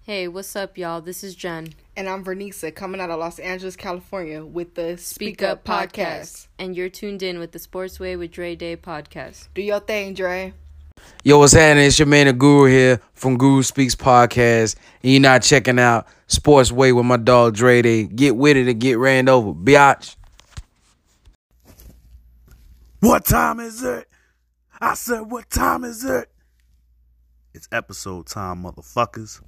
Hey, what's up, y'all? This is Jen. And I'm Vernisa, coming out of Los Angeles, California, with the Speak Up Podcast. And you're tuned in with the Sportsway with Dre Day podcast. Do your thing, Dre. Yo, what's happening? It's your man, the Guru here from Guru Speaks Podcast. And you're not checking out Sportsway with my dog, Dre Day. Get with it and get ran over. Biatch. What time is it? I said, what time is it? It's episode time, motherfuckers.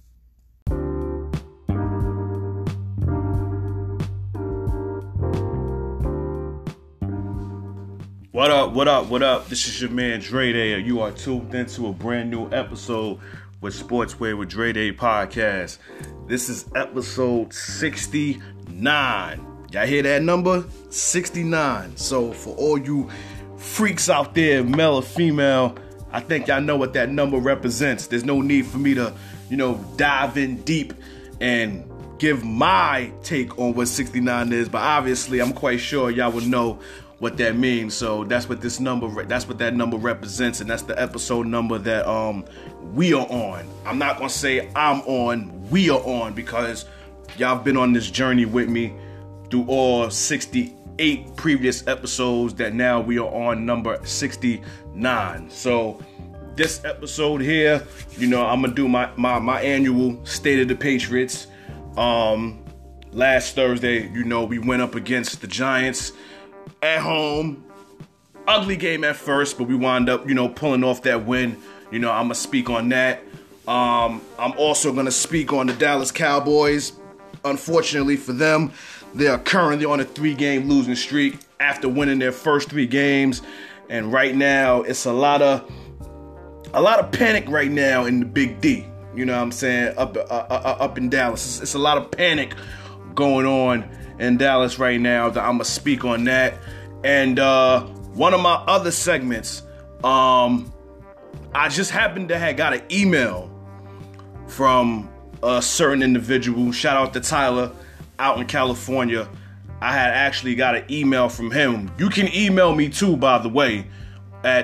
What up? This is your man, Dre Day, and you are tuned into a brand new episode with Sportsway with Dre Day podcast. This is episode 69. Y'all hear that number? 69. So for all you freaks out there, male or female, I think y'all know what that number represents. There's no need for me to, dive in deep and give my take on what 69 is, but obviously I'm quite sure y'all will know what that means. So that's what that number represents, and that's the episode number that we are on. I'm not gonna say I'm on, we are on, because y'all have been on this journey with me through all 68 previous episodes that now we are on number 69. So this episode here, I'm gonna do my annual State of the Patriots. Last Thursday, we went up against the Giants at home. Ugly game at first, but we wound up, pulling off that win. I'm gonna speak on that. I'm also gonna speak on the Dallas Cowboys. Unfortunately for them, they are currently on a 3-game losing streak after winning their first 3 games, and right now it's a lot of panic right now in the Big D. You know what I'm saying? Up in Dallas, it's a lot of panic going on in Dallas right now. That I'm gonna speak on that, and one of my other segments, I just happened to have got an email from a certain individual. Shout out to Tyler out in California. I had actually got an email from him. You can email me too, by the way, at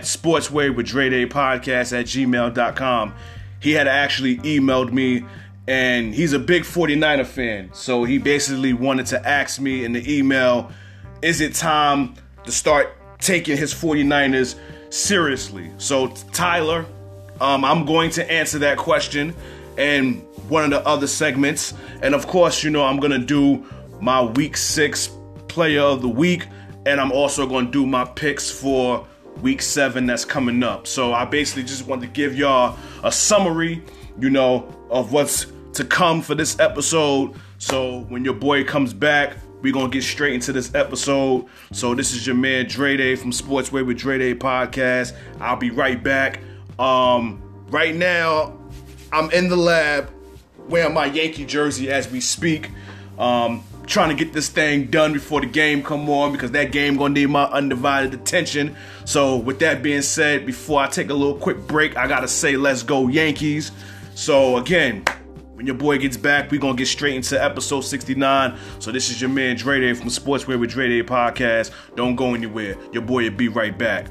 sportswaywithdredaypodcast@gmail.com. He had actually emailed me, and he's a big 49er fan. So he basically wanted to ask me in the email, is it time to start taking his 49ers seriously? So Tyler, I'm going to answer that question in one of the other segments. And of course, I'm going to do my week 6 player of the week. And I'm also going to do my picks for week 7 that's coming up. So I basically just want to give y'all a summary, of what's to come for this episode. So when your boy comes back, we're going to get straight into this episode. So this is your man Dre Day from Sportsway with Dre Day podcast. I'll be right back. Right now, I'm in the lab wearing my Yankee jersey as we speak. Trying to get this thing done before the game come on, because that game gonna need my undivided attention. So with that being said, before I take a little quick break, I gotta say let's go Yankees. So again, when your boy gets back, we gonna get straight into episode 69. So this is your man Dre Day from Sportswear with Dre Day podcast. Don't go anywhere. Your boy will be right back.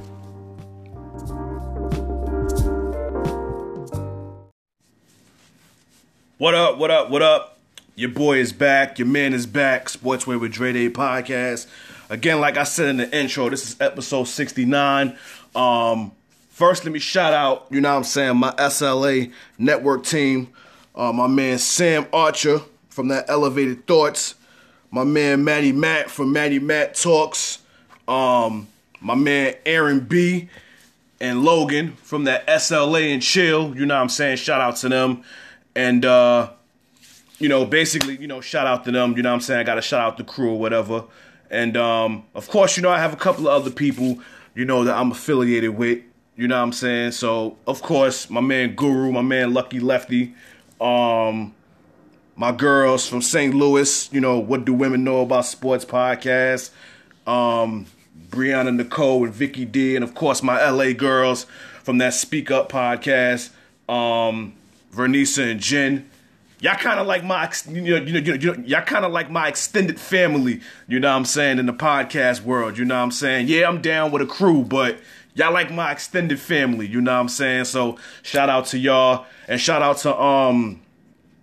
What up? Your boy is back. Your man is back. Sportswear with Dre Day podcast. Again, like I said in the intro, this is episode 69. First, let me shout out, my SLA network team. My man Sam Archer from that Elevated Thoughts. My man Matty Matt from Matty Matt Talks. My man Aaron B. and Logan from that SLA and Chill. Shout out to them. And, basically, shout out to them. I got to shout out the crew or whatever. And, of course, I have a couple of other people, that I'm affiliated with. So, of course, my man Guru, my man Lucky Lefty, my girls from St. Louis, What Do Women Know About Sports podcast, Brianna Nicole and Vicky D, and, of course, my LA girls from that Speak Up podcast, Vernisa and Jen. Y'all kind of like my, y'all kind of like my extended family, in the podcast world, Yeah, I'm down with a crew, but y'all like my extended family, So shout out to y'all, and shout out to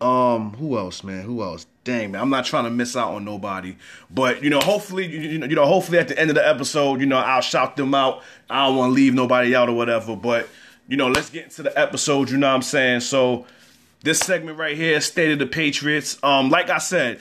Who else, man? Who else? Dang, man, I'm not trying to miss out on nobody. But, hopefully, hopefully at the end of the episode, I'll shout them out. I don't want to leave nobody out or whatever. But, let's get into the episode, you know what I'm saying? So, this segment right here, State of the Patriots. Like I said,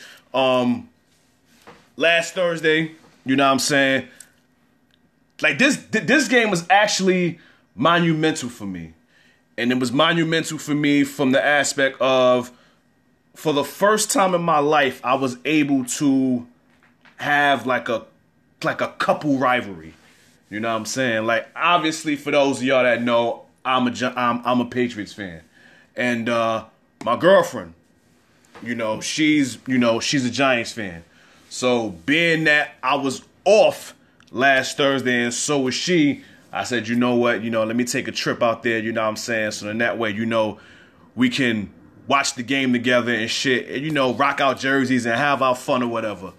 last Thursday, you know what I'm saying? Like, this game was actually monumental for me. And it was monumental for me from the aspect of, for the first time in my life, I was able to have like a couple rivalry. You know what I'm saying? Like, obviously, for those of y'all that know, I'm a Patriots fan, and my girlfriend, she's a Giants fan. So being that I was off last Thursday and so was she, I said, you know what, let me take a trip out there. You know what I'm saying? So then that way, we can watch the game together and shit, and rock out jerseys and have our fun or whatever.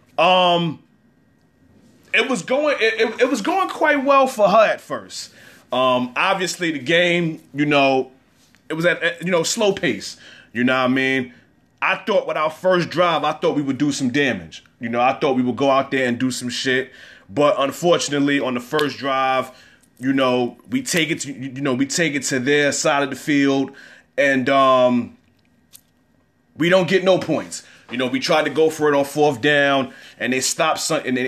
It was going quite well for her at first. Obviously the game, it was at slow pace. You know what I mean? I thought with our first drive, I thought we would do some damage. I thought we would go out there and do some shit. But unfortunately, on the first drive, we take it to their side of the field, and we don't get no points. We tried to go for it on fourth down, and they stopped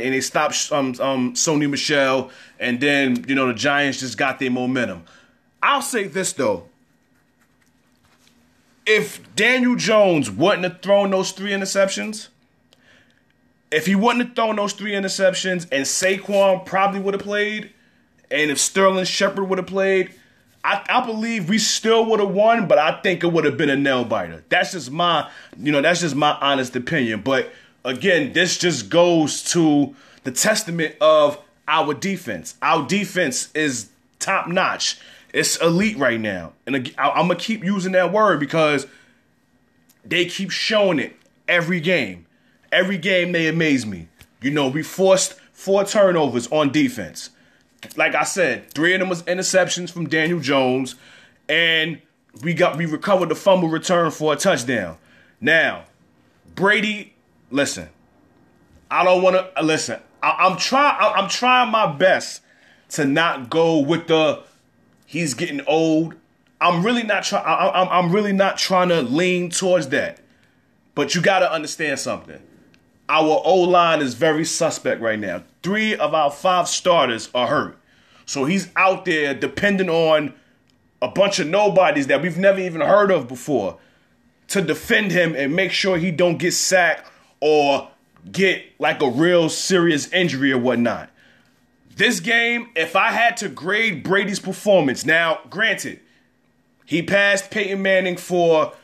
Sony Michel, and then the Giants just got their momentum. I'll say this though: if Daniel Jones wouldn't have thrown those 3 interceptions, and Saquon probably would have played, and if Sterling Shepard would have played, I believe we still would have won, but I think it would have been a nail biter. That's just my honest opinion. But again, this just goes to the testament of our defense. Our defense is top notch. It's elite right now. And I'm going to keep using that word because they keep showing it every game. Every game they amaze me. We forced 4 turnovers on defense. Like I said, 3 of them was interceptions from Daniel Jones, and we recovered the fumble return for a touchdown. Now, Brady, listen, I don't want to listen. I'm trying my best to not go with the he's getting old. I'm really not trying to lean towards that. But you got to understand something. Our O-line is very suspect right now. 3 of our 5 starters are hurt. So he's out there depending on a bunch of nobodies that we've never even heard of before to defend him and make sure he don't get sacked or get like a real serious injury or whatnot. This game, if I had to grade Brady's performance, now, granted, he passed Peyton Manning for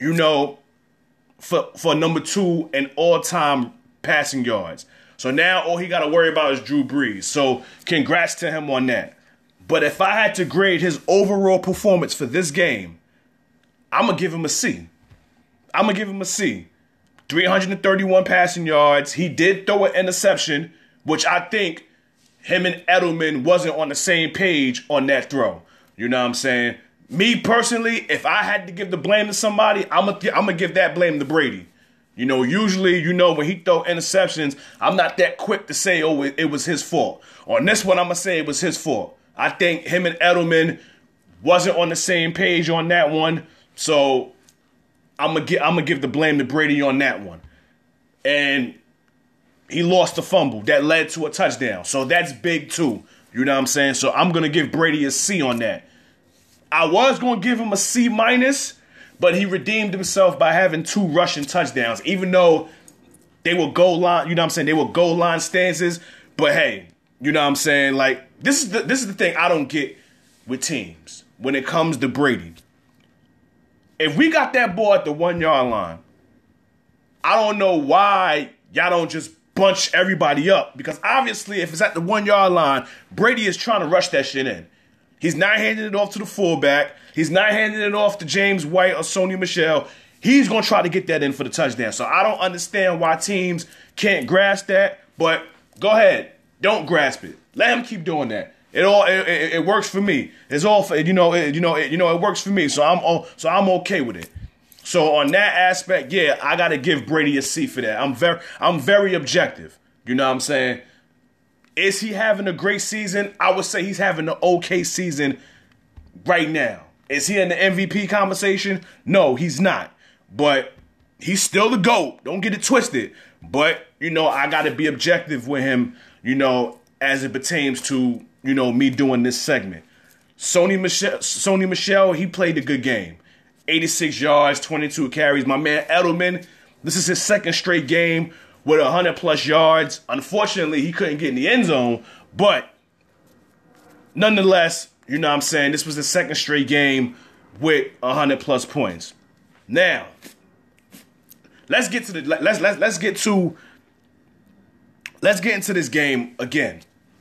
number 2 in all-time passing yards. So now all he got to worry about is Drew Brees. So congrats to him on that. But if I had to grade his overall performance for this game, I'm going to give him a C. 331 passing yards. He did throw an interception, which I think him and Edelman wasn't on the same page on that throw. You know what I'm saying? Me personally, if I had to give the blame to somebody, I'm gonna give that blame to Brady. Usually, when he throw interceptions, I'm not that quick to say, oh, it was his fault. On this one, I'm going to say it was his fault. I think him and Edelman wasn't on the same page on that one. So I'm gonna give the blame to Brady on that one. And he lost the fumble that led to a touchdown. So that's big too. You know what I'm saying? So I'm going to give Brady a C on that. I was going to give him a C minus, but he redeemed himself by having 2 rushing touchdowns, even though they were goal line, they were goal line stances. But hey, you know what I'm saying? Like, this is the thing I don't get with teams when it comes to Brady. If we got that ball at the 1-yard line, I don't know why y'all don't just bunch everybody up, because obviously if it's at the 1-yard line, Brady is trying to rush that shit in. He's not handing it off to the fullback. He's not handing it off to James White or Sony Michel. He's going to try to get that in for the touchdown. So I don't understand why teams can't grasp that, but go ahead. Don't grasp it. Let him keep doing that. It works for me. It's all for, it works for me. So I'm okay with it. So on that aspect, yeah, I gotta give Brady a C for that. I'm very objective. You know what I'm saying? Is he having a great season? I would say he's having an okay season right now. Is he in the MVP conversation? No, he's not. But he's still the GOAT. Don't get it twisted. But, I got to be objective with him, as it pertains to, me doing this segment. Sony Michel, he played a good game. 86 yards, 22 carries. My man Edelman, this is his second straight game with 100-plus yards. Unfortunately, he couldn't get in the end zone. But, nonetheless, this was the second straight game with 100-plus points. Now, let's get into this game again.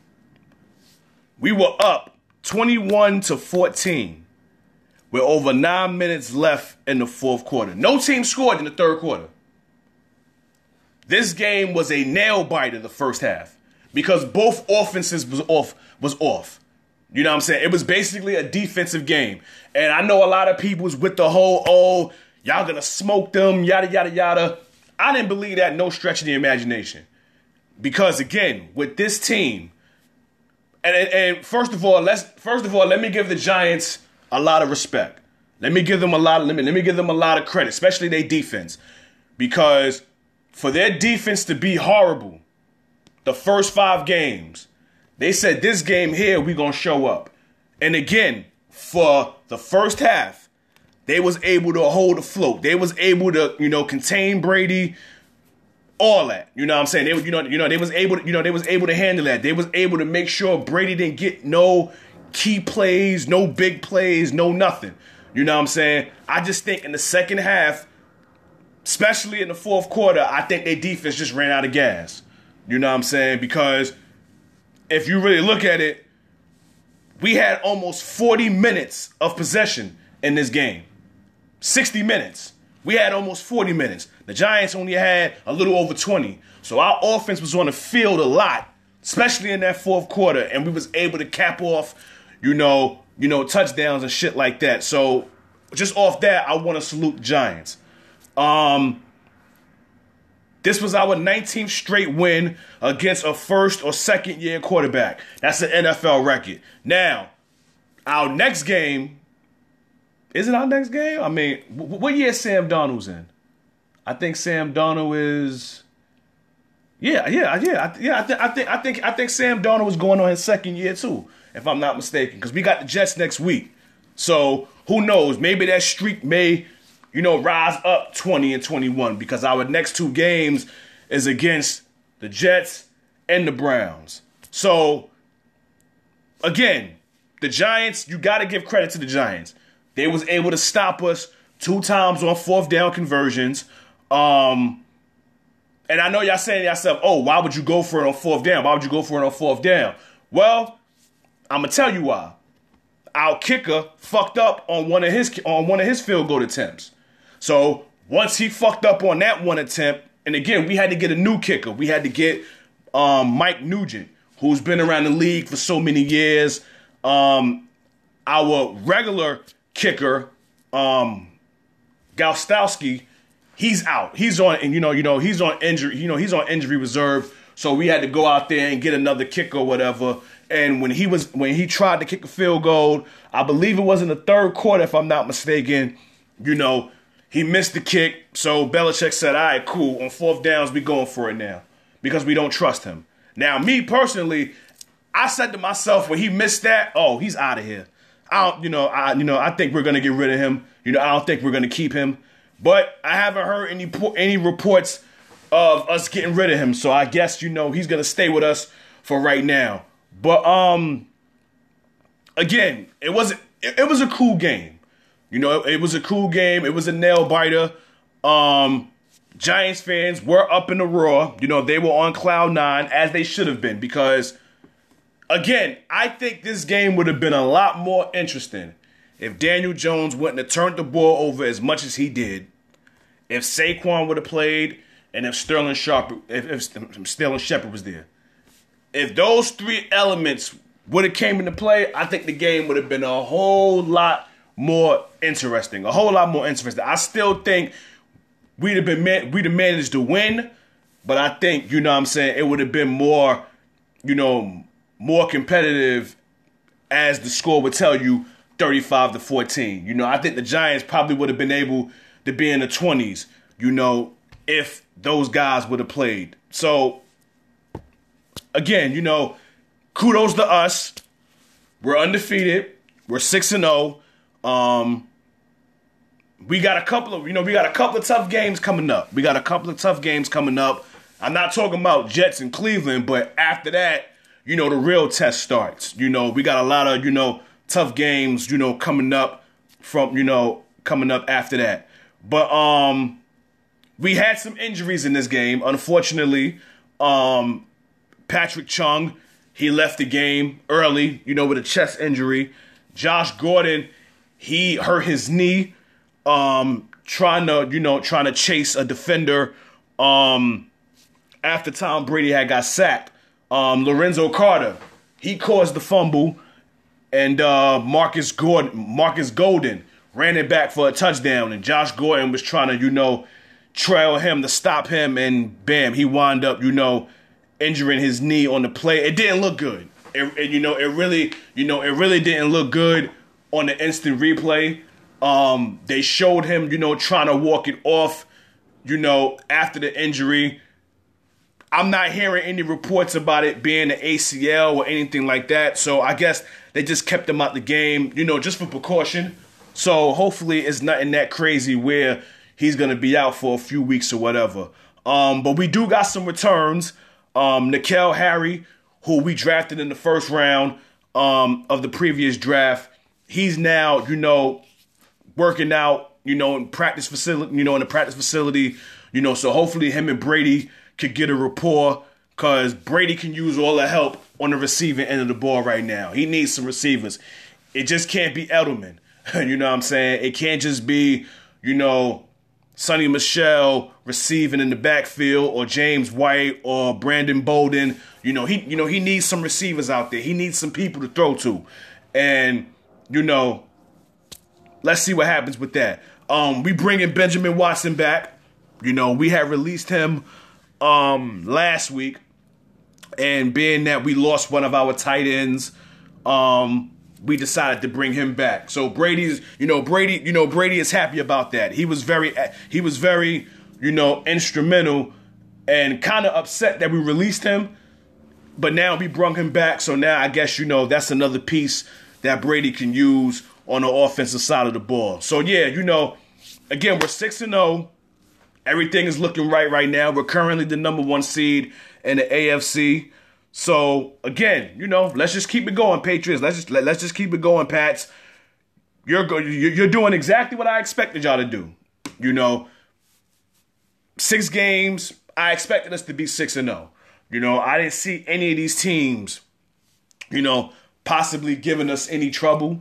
We were up 21-14 with over 9 minutes left in the fourth quarter. No team scored in the third quarter. This game was a nail biter the first half because both offenses was off. You know what I'm saying? It was basically a defensive game. And I know a lot of people was with the whole, y'all gonna smoke them, yada, yada, yada. I didn't believe that, no stretch of the imagination. Because again, with this team, and first of all, let me give the Giants a lot of respect. Let me give them a lot of credit, especially their defense. Because for their defense to be horrible the first 5 games, they said this game here, we going to show up. And again, for the first half, they was able to hold afloat. They was able to, contain Brady, all that. You know what I'm saying? They was able to handle that. They was able to make sure Brady didn't get no key plays, no big plays, no nothing. You know what I'm saying? I just think in the second half, especially in the fourth quarter, I think their defense just ran out of gas. You know what I'm saying? Because if you really look at it, we had almost 40 minutes of possession in this game. 60 minutes. We had almost 40 minutes. The Giants only had a little over 20. So our offense was on the field a lot, especially in that fourth quarter, and we was able to cap off, touchdowns and shit like that. So just off that, I want to salute the Giants. This was our 19th straight win against a first or second year quarterback. That's an NFL record. Now, our next game, is it our next game? I mean, what year Sam Darnold's in? I think Sam Darnold is, I think Sam Darnold was going on his second year too, if I'm not mistaken, because we got the Jets next week. So who knows? Maybe that streak may, rise up 20-21 because our next 2 games is against the Jets and the Browns. So, again, the Giants, you got to give credit to the Giants. They was able to stop us 2 times on 4th down conversions. And I know y'all saying to yourself, why would you go for it on 4th down? Why would you go for it on 4th down? Well, I'm going to tell you why. Our kicker fucked up on one of his field goal attempts. So once he fucked up on that one attempt, and again, we had to get a new kicker. We had to get Mike Nugent, who's been around the league for so many years. Our regular kicker, Gostowski, he's out. He's on, and he's on injury. He's on injury reserve. So we had to go out there and get another kicker or whatever. And when he tried to kick a field goal, I believe it was in the third quarter, if I'm not mistaken, he missed the kick. So Belichick said, all right, cool. On 4th downs, we going for it now because we don't trust him. Now, me personally, I said to myself when he missed that, he's out of here. I think we're going to get rid of him. I don't think we're going to keep him. But I haven't heard any reports of us getting rid of him. So I guess, he's going to stay with us for right now. But, again, it was a cool game. It was a cool game. It was a nail biter. Giants fans were up in the roar. They were on cloud 9 as they should have been because, again, I think this game would have been a lot more interesting if Daniel Jones wouldn't have turned the ball over as much as he did, if Saquon would have played, and if Sterling Shepard was there. If those 3 elements would have came into play, I think the game would have been a whole lot more interesting. A whole lot more interesting. I still think we'd have managed to win, but I think, you know what I'm saying, it would have been more, you know, more competitive, as the score would tell you, 35-14. You know, I think the Giants probably would have been able to be in the 20s, you know, if those guys would have played. So, again, you know, kudos to us. We're undefeated. We're 6-0. We got a couple of tough games coming up. I'm not talking about Jets and Cleveland, but after that, you know, the real test starts. You know, we got a lot of, you know, tough games, you know, coming up after that. But we had some injuries in this game. Unfortunately, Patrick Chung, he left the game early, you know, with a chest injury. Josh Gordon, he hurt his knee, trying to chase a defender after Tom Brady had got sacked. Lorenzo Carter, he caused the fumble, and Marcus Golden ran it back for a touchdown, and Josh Gordon was trying to, you know, trail him to stop him, and bam, he wound up, you know, injuring his knee on the play. It didn't look good. It really didn't look good on the instant replay. They showed him, you know, trying to walk it off, you know, after the injury. I'm not hearing any reports about it being an ACL or anything like that. So I guess they just kept him out the game, you know, just for precaution. So hopefully it's nothing that crazy where he's going to be out for a few weeks or whatever. But we do got some returns. N'Keal Harry, who we drafted in the first round of the previous draft, he's now, you know, working out, you know, in the practice facility, you know, so hopefully him and Brady could get a rapport, because Brady can use all the help on the receiving end of the ball right now. He needs some receivers. It just can't be Edelman. You know what I'm saying? It can't just be, you know, Sonny Michel receiving in the backfield, or James White or Brandon Bolden. He needs some receivers out there. He needs some people to throw to. And, you know, let's see what happens with that. We bring in Benjamin Watson back. You know, we had released him last week, and being that we lost one of our tight ends, we decided to bring him back. So Brady is happy about that. He was very, you know, instrumental, and kind of upset that we released him, but now we brought him back. So now I guess, you know, that's another piece that Brady can use on the offensive side of the ball. So yeah, you know, again, we're 6-0. Everything is looking right now. We're currently the number 1 seed in the AFC. So again, you know, let's just keep it going, Patriots. Let's just keep it going, Pats. You're doing exactly what I expected y'all to do. You know, 6 games. I expected us to be 6-0. You know, I didn't see any of these teams, you know, possibly giving us any trouble.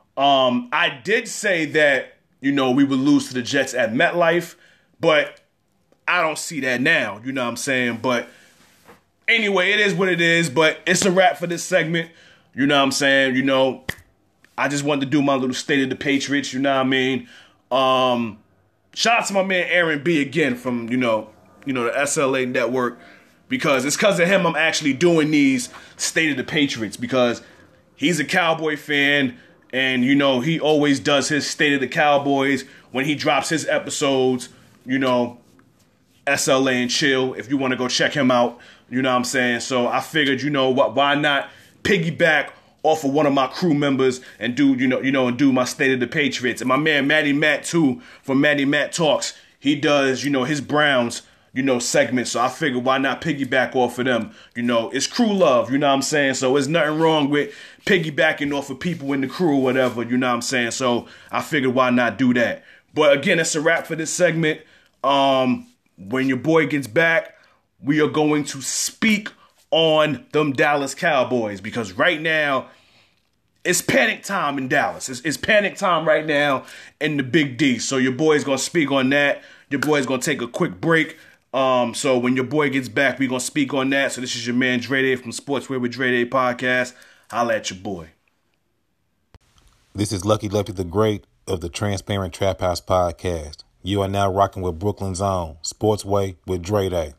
I did say that, you know, we would lose to the Jets at MetLife, but I don't see that now, you know what I'm saying? But anyway, it is what it is, but it's a wrap for this segment, you know what I'm saying? You know, I just wanted to do my little State of the Patriots, you know what I mean? Shout out to my man Aaron B. again from, you know, the SLA Network, because it's because of him I'm actually doing these State of the Patriots, because he's a Cowboy fan, and, you know, he always does his State of the Cowboys when he drops his episodes, you know, SLA and Chill, if you want to go check him out, you know what I'm saying? So I figured, you know what, why not piggyback off of one of my crew members and do, and do my State of the Patriots. And my man Matty Matt too, from Matty Matt Talks, he does, you know, his Browns, you know, segments. So I figured, why not piggyback off of them? You know, it's crew love, you know what I'm saying? So there's nothing wrong with piggybacking off of people in the crew or whatever, you know what I'm saying? So I figured, why not do that? But again, that's a wrap for this segment. When your boy gets back, we are going to speak on them Dallas Cowboys, because right now it's panic time in Dallas. It's panic time right now in the Big D. So your boy's going to speak on that. Your boy's going to take a quick break. So when your boy gets back, we're going to speak on that. So this is your man Dre Day from Sportswear with Dre Day Podcast. Holla at your boy. This is Lucky Lefty the Great, of the Transparent Trap House Podcast. You are now rocking with Brooklyn's own Sportsway with Dre Day.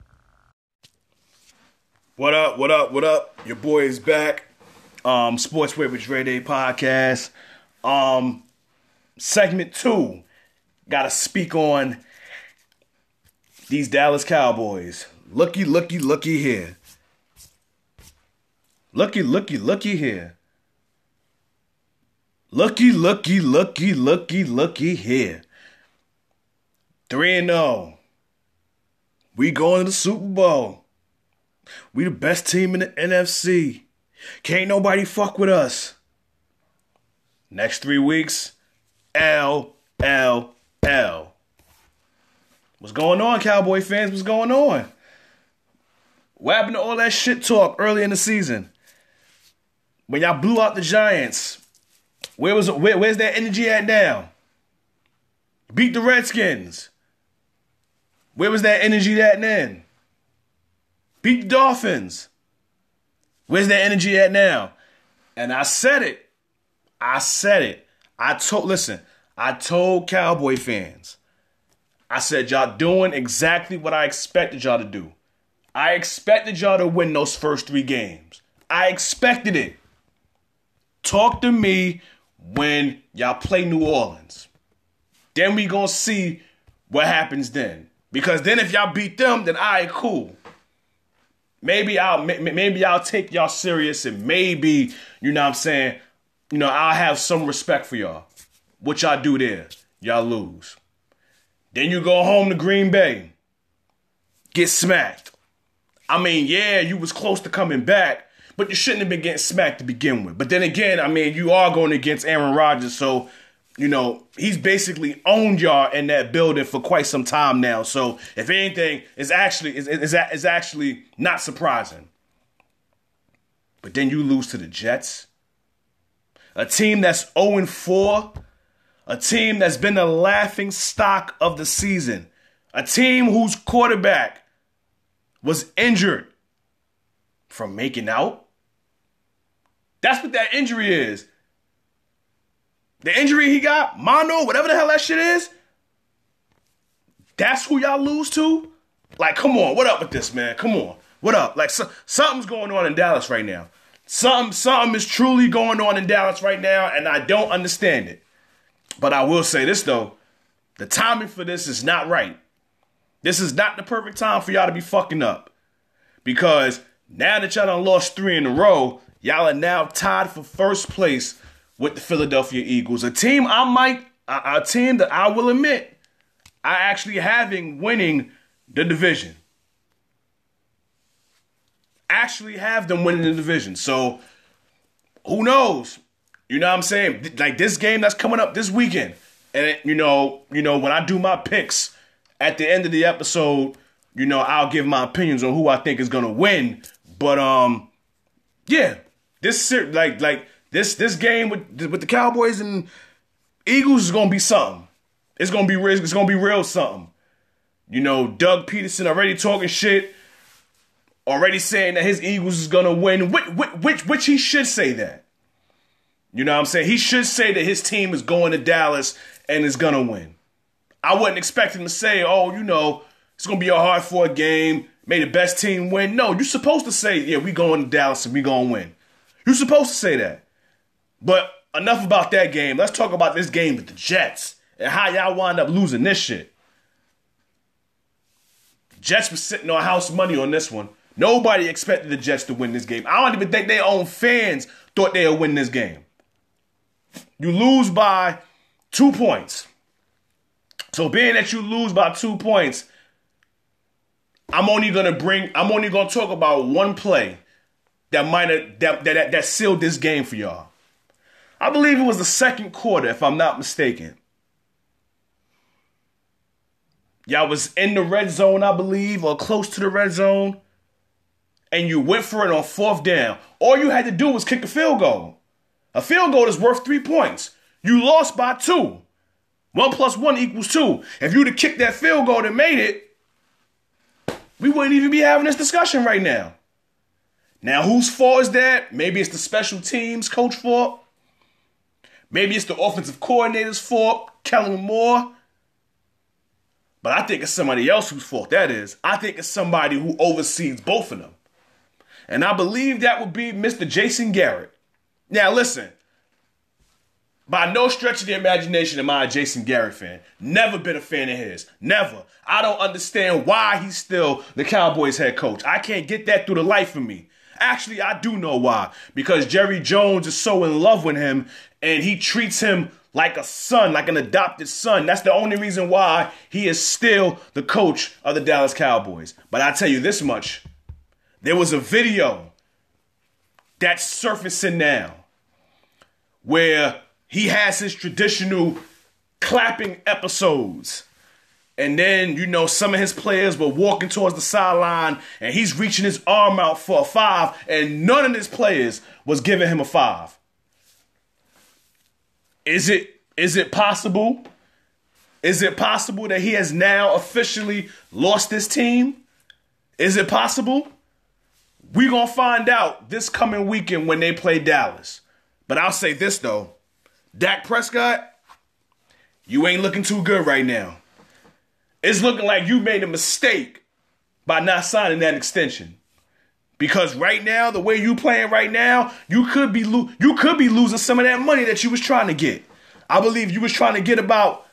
What up, what up, what up? Your boy is back. Sportsway with Dre Day Podcast. Segment 2. Gotta speak on these Dallas Cowboys. Looky here. Looky here. Looky here. 3-0. We going to the Super Bowl. We the best team in the NFC. Can't nobody fuck with us. Next 3 weeks, L. What's going on, Cowboy fans? What's going on? What happened to all that shit talk early in the season? When y'all blew out the Giants, where's that energy at now? Beat the Redskins. Where was that energy at then? Beat the Dolphins. Where's that energy at now? And I said it. I told Cowboy fans. I said, y'all doing exactly what I expected y'all to do. I expected y'all to win those first 3 games. I expected it. Talk to me when y'all play New Orleans. Then we gonna see what happens then. Because then if y'all beat them, then all right, cool. Maybe I'll take y'all serious and maybe, you know what I'm saying, I'll have some respect for y'all. What y'all do there, y'all lose. Then you go home to Green Bay. Get smacked. I mean, yeah, you was close to coming back, but you shouldn't have been getting smacked to begin with. But then again, I mean, you are going against Aaron Rodgers, so, he's basically owned y'all in that building for quite some time now. So, if anything, it's actually not surprising. But then you lose to the Jets. A team that's 0-4. A team that's been the laughing stock of the season. A team whose quarterback was injured from making out. That's what that injury is. The injury he got, mono, whatever the hell that shit is, that's who y'all lose to? Like, come on, what up with this, man? Come on, what up? Like, something's going on in Dallas right now. Something is truly going on in Dallas right now, and I don't understand it. But I will say this, though. The timing for this is not right. This is not the perfect time for y'all to be fucking up. Because now that y'all done lost 3 in a row, y'all are now tied for first place with the Philadelphia Eagles. A team that I will admit, I actually having winning the division. Actually have them winning the division. So, who knows? You know what I'm saying? Like this game that's coming up this weekend. And, when I do my picks at the end of the episode, I'll give my opinions on who I think is going to win. But, yeah. This game with the Cowboys and Eagles is going to be something. It's going to be real something. Doug Peterson already talking shit. Already saying that his Eagles is going to win. Which he should say that. You know what I'm saying? He should say that his team is going to Dallas and is going to win. I wasn't expecting him to say, it's going to be a hard-fought game. May the best team win. No, you're supposed to say, yeah, we going to Dallas and we going to win. You're supposed to say that. But enough about that game. Let's talk about this game with the Jets and how y'all wind up losing this shit. The Jets was sitting on house money on this one. Nobody expected the Jets to win this game. I don't even think their own fans thought they would win this game. You lose by 2 points. So being that you lose by 2 points, I'm only gonna talk about one play that sealed this game for y'all. I believe it was the second quarter, if I'm not mistaken. Y'all was in the red zone, I believe, or close to the red zone, and you went for it on 4th down. All you had to do was kick a field goal. A field goal is worth 3 points. You lost by 2. 1 + 1 = 2. If you'd have kicked that field goal and made it, we wouldn't even be having this discussion right now. Now, whose fault is that? Maybe it's the special teams coach fault. Maybe it's the offensive coordinator's fault, Kellen Moore. But I think it's somebody else whose fault that is. I think it's somebody who oversees both of them. And I believe that would be Mr. Jason Garrett. Now, listen. By no stretch of the imagination am I a Jason Garrett fan. Never been a fan of his. Never. I don't understand why he's still the Cowboys head coach. I can't get that through the life of me. Actually, I do know why. Because Jerry Jones is so in love with him, and he treats him like a son, like an adopted son. That's the only reason why he is still the coach of the Dallas Cowboys. But I tell you this much. There was a video that's surfacing now where he has his traditional clapping episodes. And then, some of his players were walking towards the sideline and he's reaching his arm out for a 5 and none of his players was giving him a 5. Is it possible? Is it possible that he has now officially lost his team? Is it possible? We're going to find out this coming weekend when they play Dallas. But I'll say this, though. Dak Prescott, you ain't looking too good right now. It's looking like you made a mistake by not signing that extension. Because right now, the way you playing right now, you could be losing some of that money that you was trying to get. I believe you was trying to get about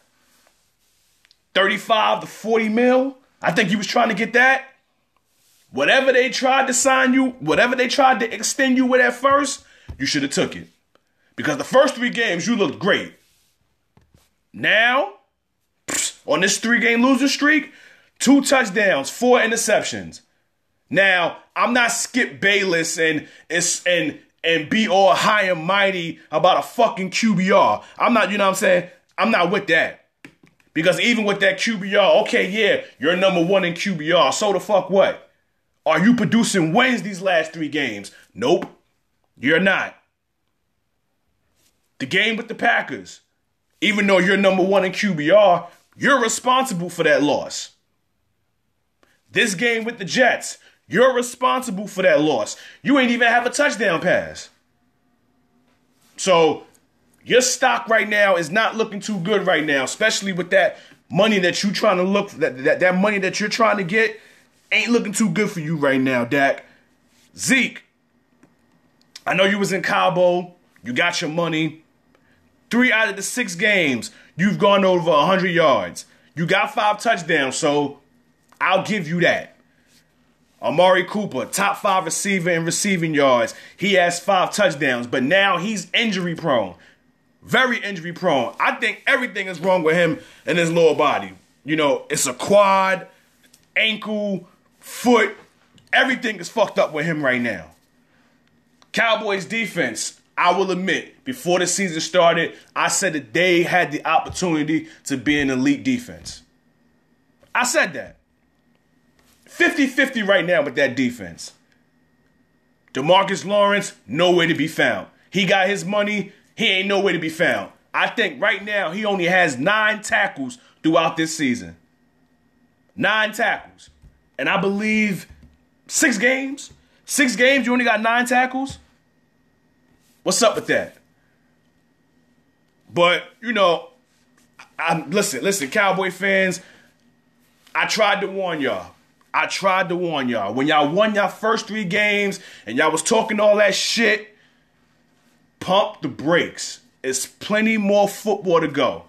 35 to 40 mil. I think you was trying to get that. Whatever they tried to sign you, whatever they tried to extend you with at first, you should have took it. Because the first 3 games, you looked great. Now, on this 3-game losing streak, 2 touchdowns, 4 interceptions. Now, I'm not Skip Bayless and be all high and mighty about a fucking QBR. I'm not, you know what I'm saying? I'm not with that. Because even with that QBR, okay, yeah, you're number 1 in QBR. So the fuck what? Are you producing wins these last 3 games? Nope, you're not. The game with the Packers, even though you're number 1 in QBR, you're responsible for that loss. This game with the Jets, you're responsible for that loss. You ain't even have a touchdown pass. So your stock right now is not looking too good right now, especially with that money that you're trying to look that money that you're trying to get ain't looking too good for you right now, Dak. Zeke, I know you was in Cabo. You got your money. 3 out of the 6 games, you've gone over 100 yards. You got 5 touchdowns, so I'll give you that. Amari Cooper, top 5 receiver in receiving yards. He has 5 touchdowns, but now he's injury prone. Very injury prone. I think everything is wrong with him and his lower body. It's a quad, ankle, foot. Everything is fucked up with him right now. Cowboys defense, I will admit, before the season started, I said that they had the opportunity to be an elite defense. I said that. 50-50 right now with that defense. DeMarcus Lawrence, nowhere to be found. He got his money. He ain't nowhere to be found. I think right now he only has 9 tackles throughout this season. 9 tackles. And I believe 6 games. 6 games, you only got 9 tackles? What's up with that? But, listen, Cowboy fans, I tried to warn y'all. When y'all won y'all first 3 games and y'all was talking all that shit, pump the brakes. It's plenty more football to go.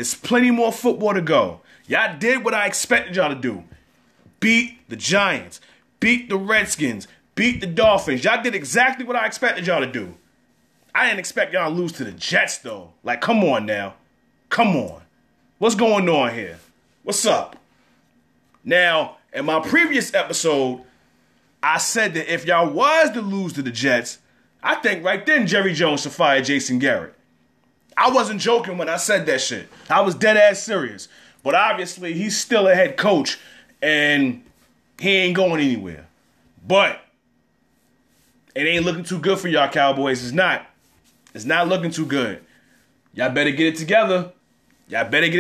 Y'all did what I expected y'all to do. Beat the Giants. Beat the Redskins. Beat the Dolphins. Y'all did exactly what I expected y'all to do. I didn't expect y'all to lose to the Jets, though. Like, come on now. Come on. What's going on here? What's up? Now, in my previous episode, I said that if y'all was to lose to the Jets, I think right then Jerry Jones should fire Jason Garrett. I wasn't joking when I said that shit. I was dead ass serious. But obviously, he's still a head coach, and he ain't going anywhere. But it ain't looking too good for y'all Cowboys. It's not. It's not looking too good. Y'all better get it together.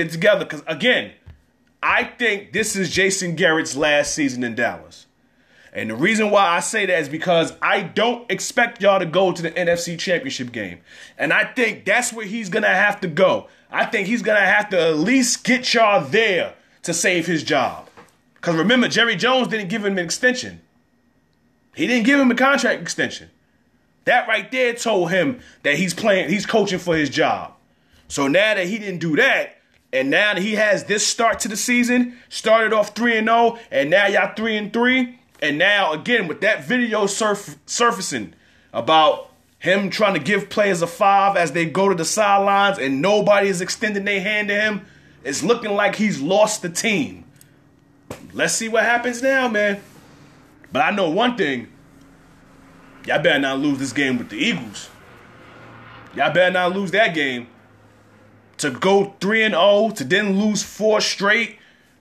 Because, again, I think this is Jason Garrett's last season in Dallas. And the reason why I say that is because I don't expect y'all to go to the NFC Championship game. And I think that's where he's going to have to go. I think he's going to have to at least get y'all there to save his job. Because remember, Jerry Jones didn't give him an extension. He didn't give him a contract extension. That right there told him that he's coaching for his job. So now that he didn't do that, and now that he has this start to the season, started off 3-0, and now y'all 3-3, and now again with that video surfacing about him trying to give players a 5 as they go to the sidelines and nobody is extending their hand to him, it's looking like he's lost the team. Let's see what happens now, man. But I know one thing. Y'all better not lose this game with the Eagles. Y'all better not lose that game. To go 3-0, to then lose 4 straight.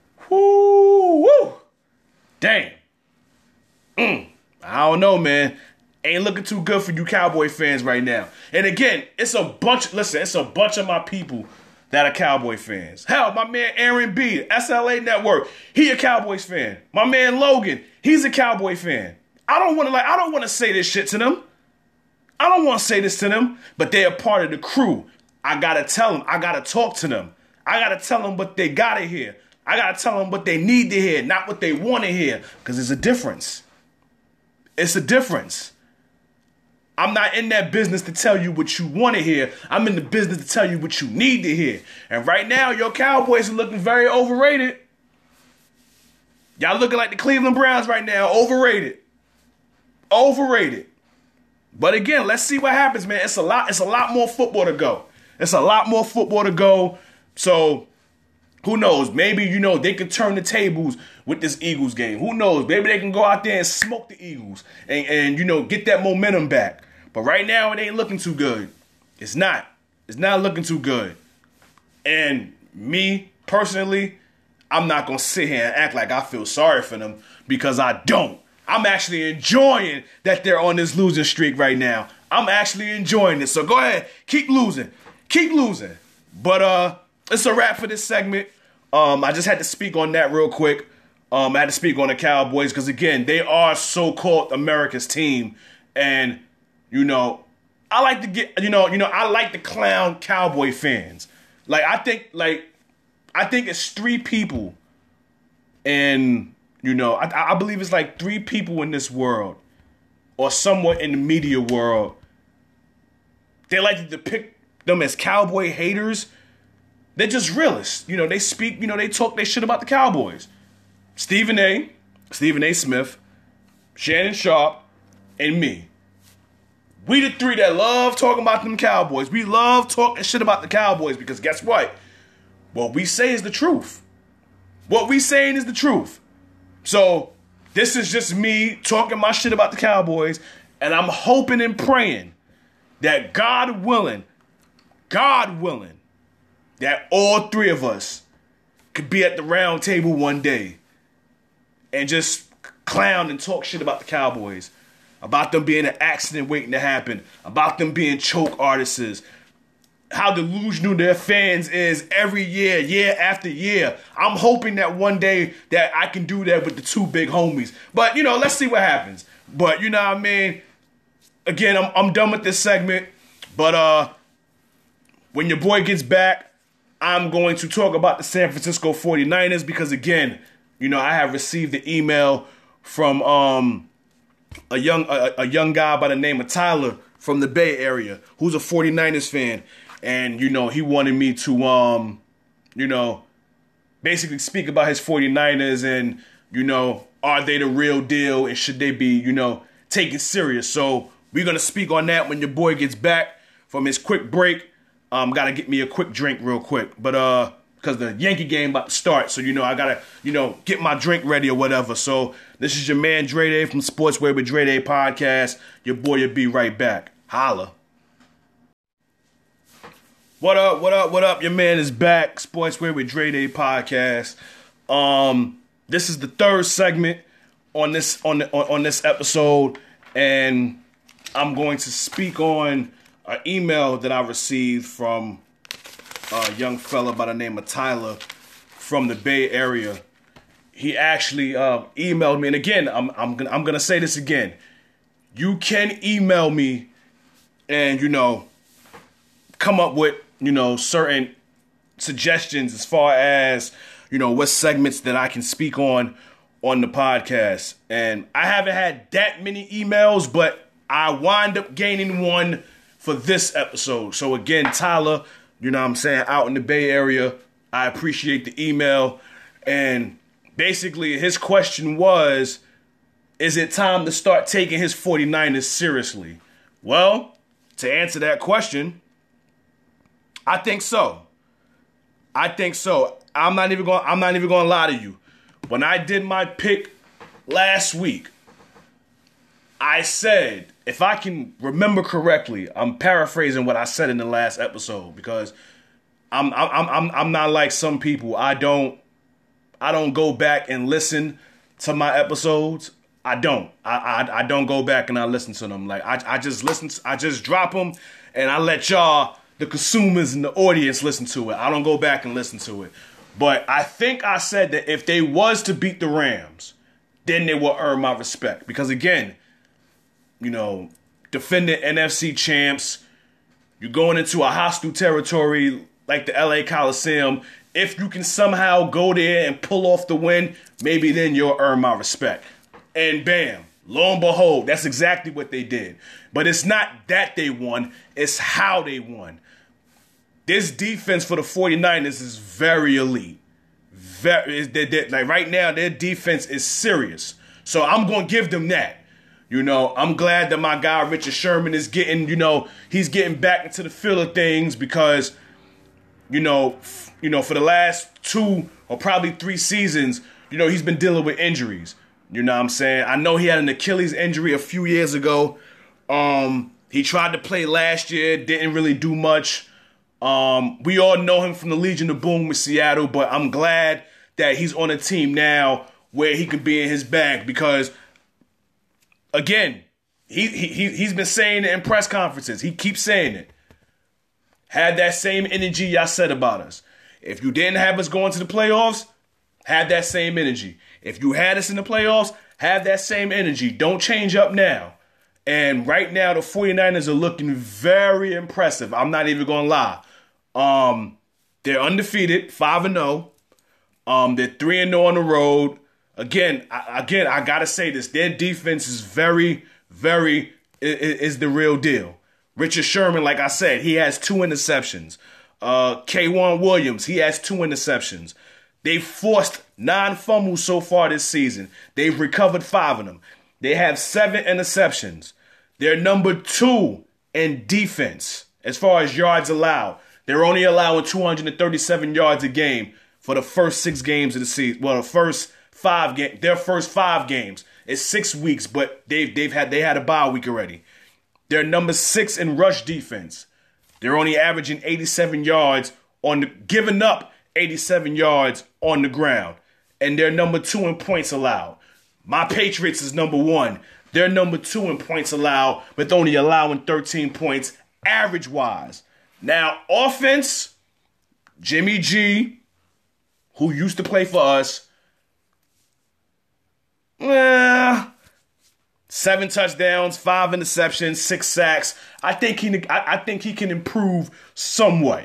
Woo! Damn. I don't know, man. Ain't looking too good for you Cowboy fans right now. And again, it's a bunch of my people that are Cowboy fans. Hell, my man Aaron B, SLA Network, he a Cowboys fan. My man Logan, he's a Cowboy fan. I don't want to say this shit to them. I don't want to say this to them, but they're a part of the crew. I got to tell them. I got to talk to them. I got to tell them what they got to hear. I got to tell them what they need to hear, not what they want to hear, because there's a difference. It's a difference. I'm not in that business to tell you what you want to hear. I'm in the business to tell you what you need to hear. And right now, your Cowboys are looking very overrated. Y'all looking like the Cleveland Browns right now. Overrated. Overrated. But again, let's see what happens, man. It's a lot more football to go. It's a lot more football to go. So, who knows? Maybe, they could turn the tables with this Eagles game. Who knows? Maybe they can go out there and smoke the Eagles and get that momentum back. But right now, it ain't looking too good. It's not. It's not looking too good. And me, personally, I'm not going to sit here and act like I feel sorry for them because I don't. I'm actually enjoying that they're on this losing streak right now. I'm actually enjoying it. So go ahead. Keep losing. Keep losing. But it's a wrap for this segment. I just had to speak on that real quick. I had to speak on the Cowboys because, again, they are so-called America's team. And, I like to get, I like to clown Cowboy fans. I think it's 3 people. And, I believe it's like 3 people in this world or somewhat in the media world. They like to depict them as Cowboy haters. They're just realists. They speak, they talk their shit about the Cowboys. Stephen A. Smith, Shannon Sharp, and me. We the 3 that love talking about them Cowboys. We love talking shit about the Cowboys because guess what? What we say is the truth. What we saying is the truth. So this is just me talking my shit about the Cowboys, and I'm hoping and praying that God willing, that all 3 of us could be at the round table one day and just clown and talk shit about the Cowboys, about them being an accident waiting to happen, about them being choke artists, how delusional their fans is every year, year after year. I'm hoping that one day that I can do that with the 2 big homies. But, let's see what happens. But, you know what I mean? Again, I'm done with this segment. But when your boy gets back, I'm going to talk about the San Francisco 49ers because, again, I have received the email from a young guy by the name of Tyler from the Bay Area who's a 49ers fan. And, he wanted me to, basically speak about his 49ers and, are they the real deal and should they be, taken serious? So we're going to speak on that when your boy gets back from his quick break. Got to get me a quick drink real quick. But, because the Yankee game about to start. So, I got to, get my drink ready or whatever. So this is your man Dre Day from Sportsway with Dre Day podcast. Your boy will be right back. Holla. What up? Your man is back. Sportswear with Dre Day podcast. This is the 3rd segment on this episode, and I'm going to speak on an email that I received from a young fella by the name of Tyler from the Bay Area. he actually emailed me. And again, I'm gonna say this again. You can email me and, come up with, certain suggestions as far as, what segments that I can speak on the podcast. And I haven't had that many emails, but I wind up gaining one for this episode. So again, Tyler, out in the Bay Area, I appreciate the email. And basically his question was, is it time to start taking his 49ers seriously? Well, to answer that question, I think so. I'm not even going to lie to you. When I did my pick last week, I said, if I can remember correctly, I'm paraphrasing what I said in the last episode because I'm not like some people. I don't go back and listen to my episodes. I don't go back and I listen to them. Like I just drop them and I let y'all, the consumers and the audience, listen to it. I don't go back and listen to it. But I think I said that if they was to beat the Rams, then they will earn my respect. Because again, defending NFC champs, you're going into a hostile territory like the LA Coliseum. If you can somehow go there and pull off the win, maybe then you'll earn my respect. And bam, lo and behold, that's exactly what they did. But it's not that they won, it's how they won. This defense for the 49ers is very elite. Like right now, their defense is serious. So I'm going to give them that. I'm glad that my guy Richard Sherman is getting, he's getting back into the feel of things because, for the last 2 or probably 3 seasons, he's been dealing with injuries. You know what I'm saying? I know he had an Achilles injury a few years ago. He tried to play last year, didn't really do much. We all know him from the Legion of Boom with Seattle, but I'm glad that he's on a team now where he can be in his bag because, again, he's been saying it in press conferences. He keeps saying it. Had that same energy y'all said about us. If you didn't have us going to the playoffs, have that same energy. If you had us in the playoffs, have that same energy. Don't change up now. And right now, the 49ers are looking very impressive. I'm not even going to lie. They're undefeated, 5-0. They're 3-0 on the road. Again, I got to say this. Their defense is very, very, is the real deal. Richard Sherman, like I said, he has 2 interceptions. K'Wan Williams, he has 2 interceptions. They've forced 9 fumbles so far this season. They've recovered 5 of them. They have 7 interceptions. They're number 2 in defense as far as yards allowed. They're only allowing 237 yards a game for the first 6 games of the season. Well, their first 5 games. It's 6 weeks, but they had a bye week already. They're number 6 in rush defense. They're only averaging 87 yards giving up 87 yards on the ground. And they're number 2 in points allowed. My Patriots is number 1. They're number 2 in points allowed, but only allowing 13 points average-wise. Now, offense, Jimmy G, who used to play for us, 7 touchdowns, 5 interceptions, 6 sacks. I think he can improve somewhat.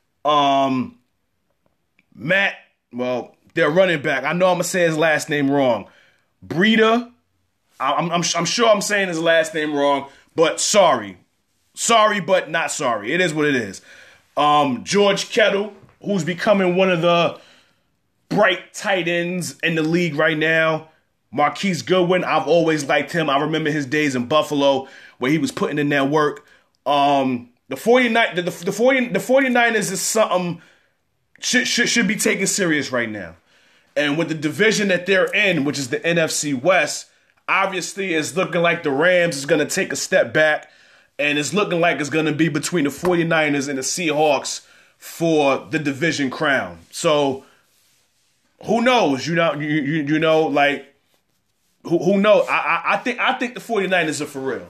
Matt, well, their running back. I know I'm gonna say his last name wrong. Breida. I'm sure I'm saying his last name wrong, but sorry, but not sorry. It is what it is. George Kittle, who's becoming one of the bright tight ends in the league right now. Marquise Goodwin, I've always liked him. I remember his days in Buffalo where he was putting in that work. The 49ers is something should be taken serious right now. And with the division that they're in, which is the NFC West, obviously it's looking like the Rams is going to take a step back. And it's looking like it's going to be between the 49ers and the Seahawks for the division crown. So who knows? Who knows? I think the 49ers are for real.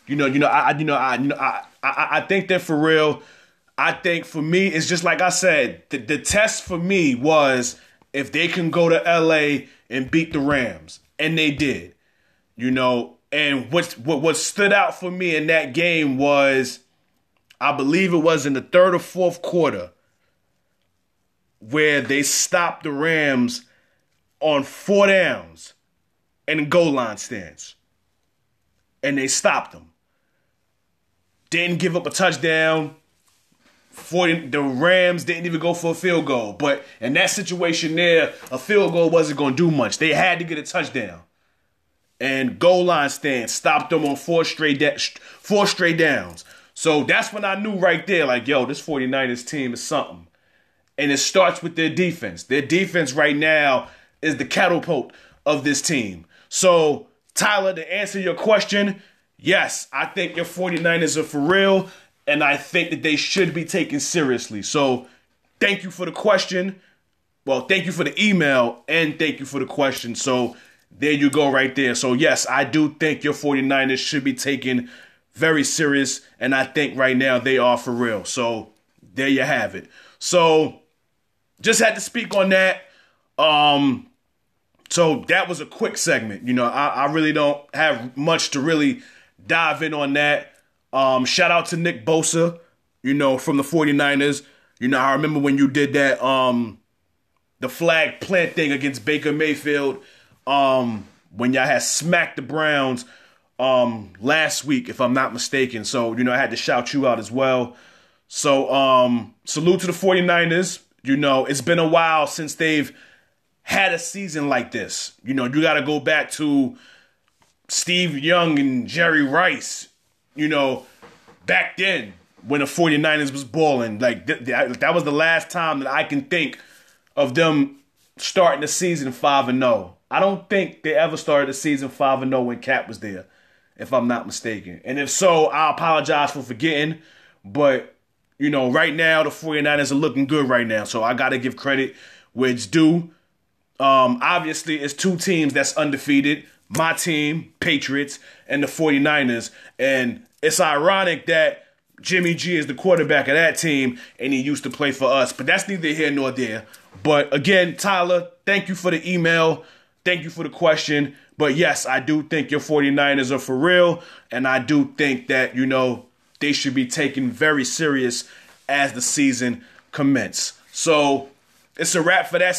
I think they're for real. I think for me, it's just like I said, the test for me was, if they can go to LA and beat the Rams. And they did. And what stood out for me in that game was, I believe it was in the third or fourth quarter, where they stopped the Rams on 4 downs and goal line stands. And they stopped them. Didn't give up a touchdown. The Rams didn't even go for a field goal. But in that situation there, a field goal wasn't going to do much. They had to get a touchdown. And goal line stand stopped them on 4 straight downs. So that's when I knew right there, like, yo, this 49ers team is something. And it starts with their defense. Their defense right now is the catapult of this team. So, Tyler, to answer your question, yes, I think your 49ers are for real, and I think that they should be taken seriously. So, thank you for the question. Well, thank you for the email, and thank you for the question. So, there you go right there. So, yes, I do think your 49ers should be taken very serious, and I think right now they are for real. So, there you have it. So, just had to speak on that. So, that was a quick segment. I really don't have much to really dive in on that. Shout out to Nick Bosa, from the 49ers. I remember when you did that, the flag plant thing against Baker Mayfield, when y'all had smacked the Browns last week, if I'm not mistaken. So, I had to shout you out as well. So, salute to the 49ers. It's been a while since they've had a season like this. You got to go back to Steve Young and Jerry Rice, back then when the 49ers was balling. Like, that was the last time that I can think of them starting the season 5-0. I don't think they ever started the season 5-0 when Cap was there, if I'm not mistaken. And if so, I apologize for forgetting. But, right now, the 49ers are looking good right now. So I got to give credit where it's due. Obviously, it's 2 teams that's undefeated. My team, Patriots, and the 49ers. And it's ironic that Jimmy G is the quarterback of that team, and he used to play for us. But that's neither here nor there. But again, Tyler, thank you for the email. Thank you for the question. But yes, I do think your 49ers are for real. And I do think that, they should be taken very serious as the season commences. So it's a wrap for that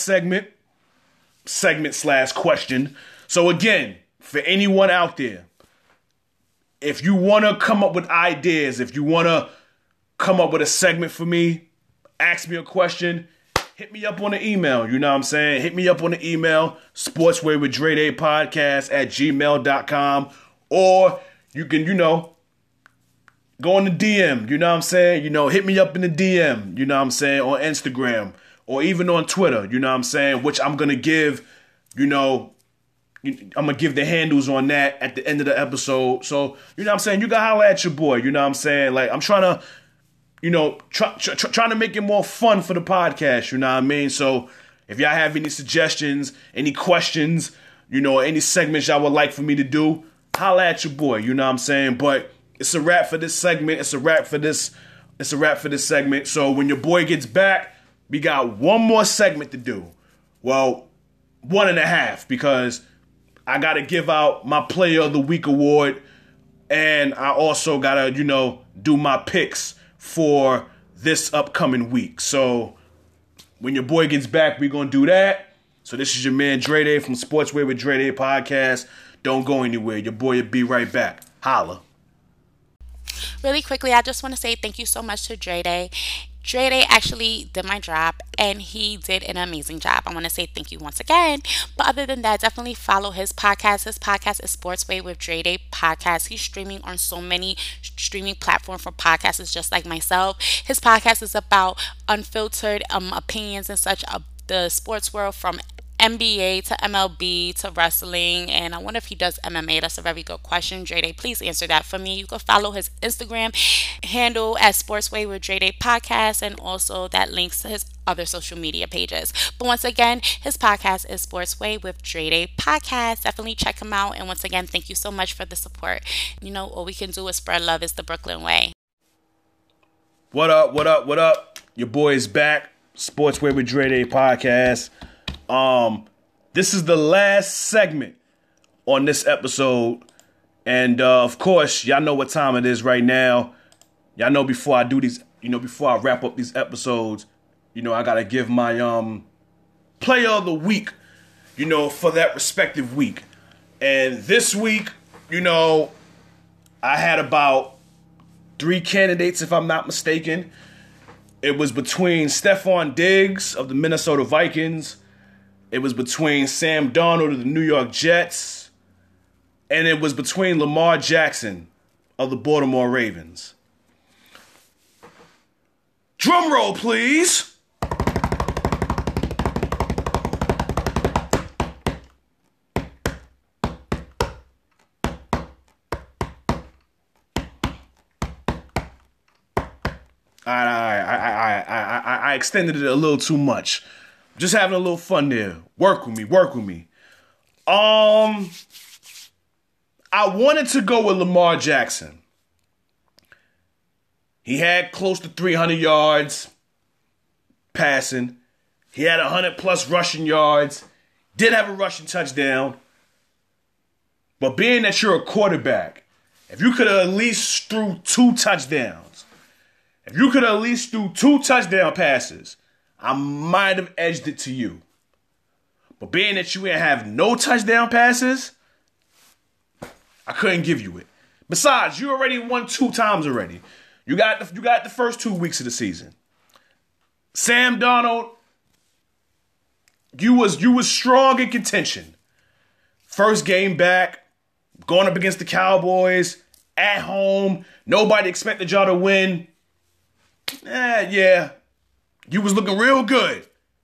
segment/question. So again, for anyone out there, if you want to come up with ideas, if you want to come up with a segment for me, ask me a question, hit me up on the email. You know what I'm saying? Hit me up on the email, sportswaywithdredaypodcast@gmail.com. Or you can, go on the DM. You know what I'm saying? Hit me up in the DM. You know what I'm saying? On Instagram. Or even on Twitter. You know what I'm saying? Which I'm going to give, I'm going to give the handles on that at the end of the episode. So, you know what I'm saying? You can holler at your boy. You know what I'm saying? Like, I'm trying to, trying to make it more fun for the podcast. You know what I mean? So, if y'all have any suggestions, any questions, any segments y'all would like for me to do, holler at your boy. You know what I'm saying? But it's a wrap for this segment. It's a wrap for this segment. So, when your boy gets back, we got one more segment to do. Well, 1.5, because I got to give out my Player of the Week award, and I also got to, do my picks for this upcoming week. So when your boy gets back, we're going to do that. So this is your man Dre Day from Sportsway with Dre Day Podcast. Don't go anywhere. Your boy will be right back. Holla. Really quickly, I just want to say thank you so much to Dre Day. Dre Day actually did my drop, and he did an amazing job. I want to say thank you once again. But other than that, definitely follow his podcast. His podcast is Sportsway with Dre Day Podcast. He's streaming on so many streaming platforms for podcasters just like myself. His podcast is about unfiltered opinions and such of the sports world, from NBA to MLB to wrestling, and I wonder if he does MMA. That's a very good question. Dre Day, please answer that for me. You can follow his Instagram handle at Sportsway with Dre Day Podcast, and also that links to his other social media pages. But once again, his podcast is Sportsway with Dre Day Podcast. Definitely check him out. And once again, thank you so much for the support. All we can do is spread love. Is the Brooklyn way. What up? Your boy is back. Sportsway with Dre Day Podcast. This is the last segment on this episode. And, of course, y'all know what time it is right now. Y'all know before I do these, before I wrap up these episodes, I got to give my player of the week, for that respective week. And this week, I had about 3 candidates, if I'm not mistaken. It was between Stephon Diggs of the Minnesota Vikings. It was between Sam Darnold of the New York Jets. And it was between Lamar Jackson of the Baltimore Ravens. Drum roll, please. I extended it a little too much. Just having a little fun there. Work with me. I wanted to go with Lamar Jackson. He had close to 300 yards passing. He had 100+ rushing yards. Did have a rushing touchdown. But being that you're a quarterback, if you could have at least threw 2 touchdowns, if you could have at least threw 2 touchdown passes, I might have edged it to you. But being that you didn't have no touchdown passes, I couldn't give you it. Besides, you already won 2 times already. You got the first 2 weeks of the season. Sam Darnold, you was strong in contention. First game back, going up against the Cowboys, at home, nobody expected y'all to win. Yeah, you was looking real good.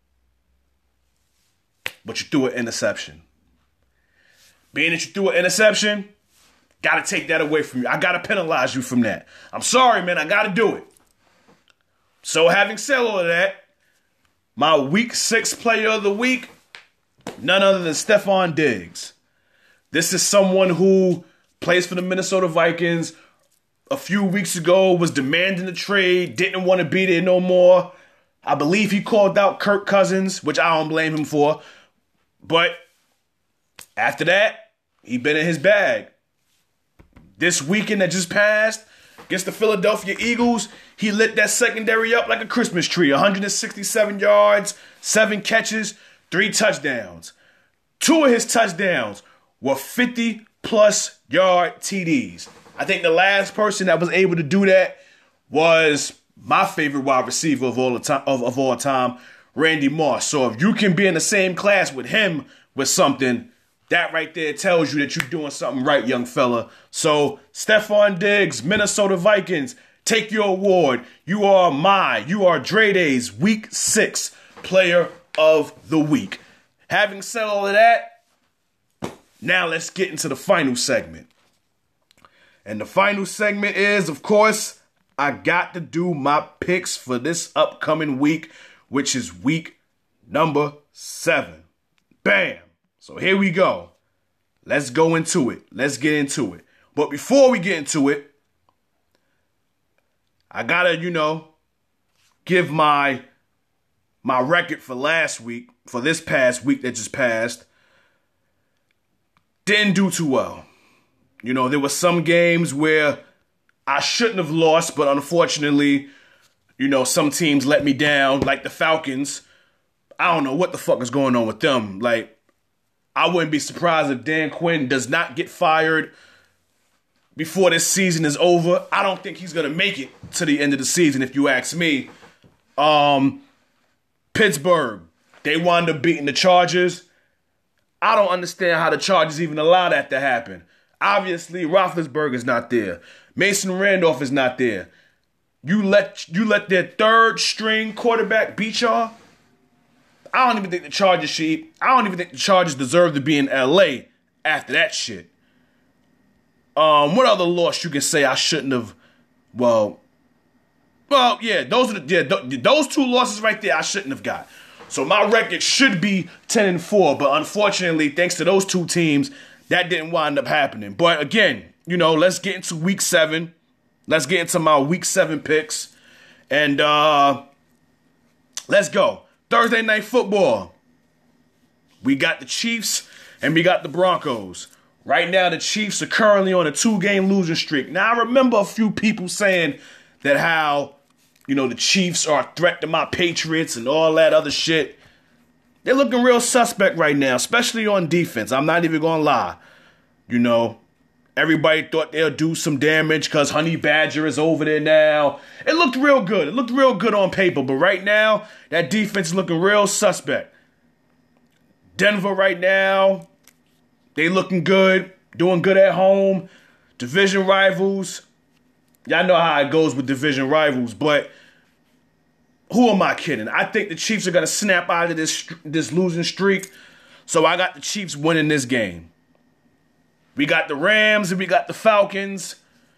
But you threw an interception. Being that you threw an interception, got to take that away from you. I got to penalize you from that. I'm sorry, man. I got to do it. So having said all of that, my week 6 player of the week, none other than Stephon Diggs. This is someone who plays for the Minnesota Vikings. A few weeks ago was demanding a trade, didn't want to be there no more. I believe he called out Kirk Cousins, which I don't blame him for. But after that, he been in his bag. This weekend that just passed against the Philadelphia Eagles, he lit that secondary up like a Christmas tree. 167 yards, 7 catches, 3 touchdowns. 2 of his touchdowns were 50+ yard TDs. I think the last person that was able to do that was my favorite wide receiver of all time, Randy Moss. So if you can be in the same class with him with something, that right there tells you that you're doing something right, young fella. So Stephon Diggs, Minnesota Vikings, take your award. You are Dre Day's week 6 player of the week. Having said all of that, now let's get into the final segment. And the final segment is, of course, I got to do my picks for this upcoming week, which is week number 7. Bam. So here we go. Let's go into it. Let's get into it. But before we get into it, I gotta, give my record for last week, for this past week that just passed. Didn't do too well. There were some games where I shouldn't have lost, but unfortunately, some teams let me down, like the Falcons. I don't know what the fuck is going on with them. Like, I wouldn't be surprised if Dan Quinn does not get fired before this season is over. I don't think he's going to make it to the end of the season, if you ask me. Pittsburgh, they wound up beating the Chargers. I don't understand how the Chargers even allow that to happen. Obviously, Roethlisberger is not there. Mason Randolph is not there. You let their third string quarterback beat y'all? I don't even think the Chargers deserve to be in LA after that shit. What other loss you can say I shouldn't have? Well, yeah, those 2 losses right there I shouldn't have got. So my record should be 10-4, but unfortunately, thanks to those 2 teams, that didn't wind up happening. But again, let's get into week 7. Let's get into my week 7 picks. And let's go. Thursday Night Football. We got the Chiefs and we got the Broncos. Right now, the Chiefs are currently on a 2-game losing streak. Now, I remember a few people saying that how, the Chiefs are a threat to my Patriots and all that other shit. They're looking real suspect right now, especially on defense. I'm not even going to lie. Everybody thought they'll do some damage because Honey Badger is over there now. It looked real good. It looked real good on paper. But right now, that defense is looking real suspect. Denver right now, they looking good. Doing good at home. Division rivals. Y'all know how it goes with division rivals. But who am I kidding? I think the Chiefs are going to snap out of this losing streak. So I got the Chiefs winning this game. We got the Rams and we got the Falcons.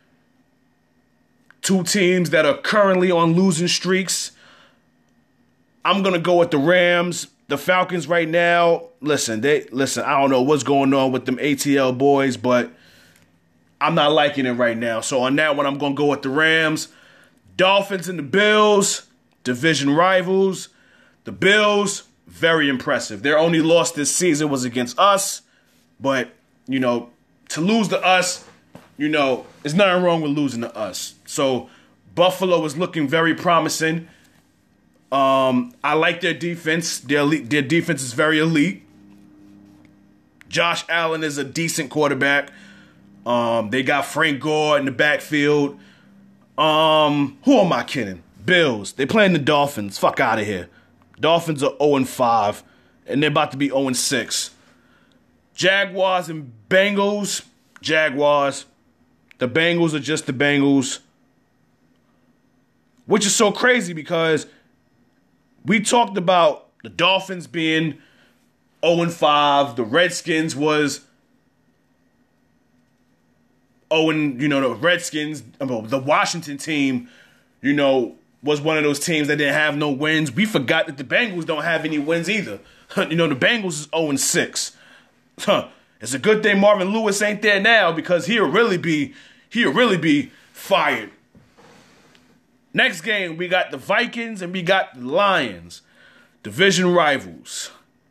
Two teams that are currently on losing streaks. I'm going to go with the Rams. The Falcons right now, listen, I don't know what's going on with them ATL boys, but I'm not liking it right now. So on that one, I'm going to go with the Rams. Dolphins and the Bills, division rivals. The Bills, very impressive. Their only loss this season was against us, but, to lose to us, there's nothing wrong with losing to us. So Buffalo is looking very promising. I like their defense. Their defense is very elite. Josh Allen is a decent quarterback. They got Frank Gore in the backfield. Who am I kidding? Bills. They playing the Dolphins. Fuck out of here. Dolphins are 0-5, and they're about to be 0-6. Jaguars and Bengals. Jaguars. The Bengals are just the Bengals. Which is so crazy because we talked about the Dolphins being 0-5. The Redskins was 0, the Redskins, the Washington team, was one of those teams that didn't have no wins. We forgot that the Bengals don't have any wins either. The Bengals is 0-6. It's a good thing Marvin Lewis ain't there now because he'll really be fired. Next game, we got the Vikings and we got the Lions. Division rivals.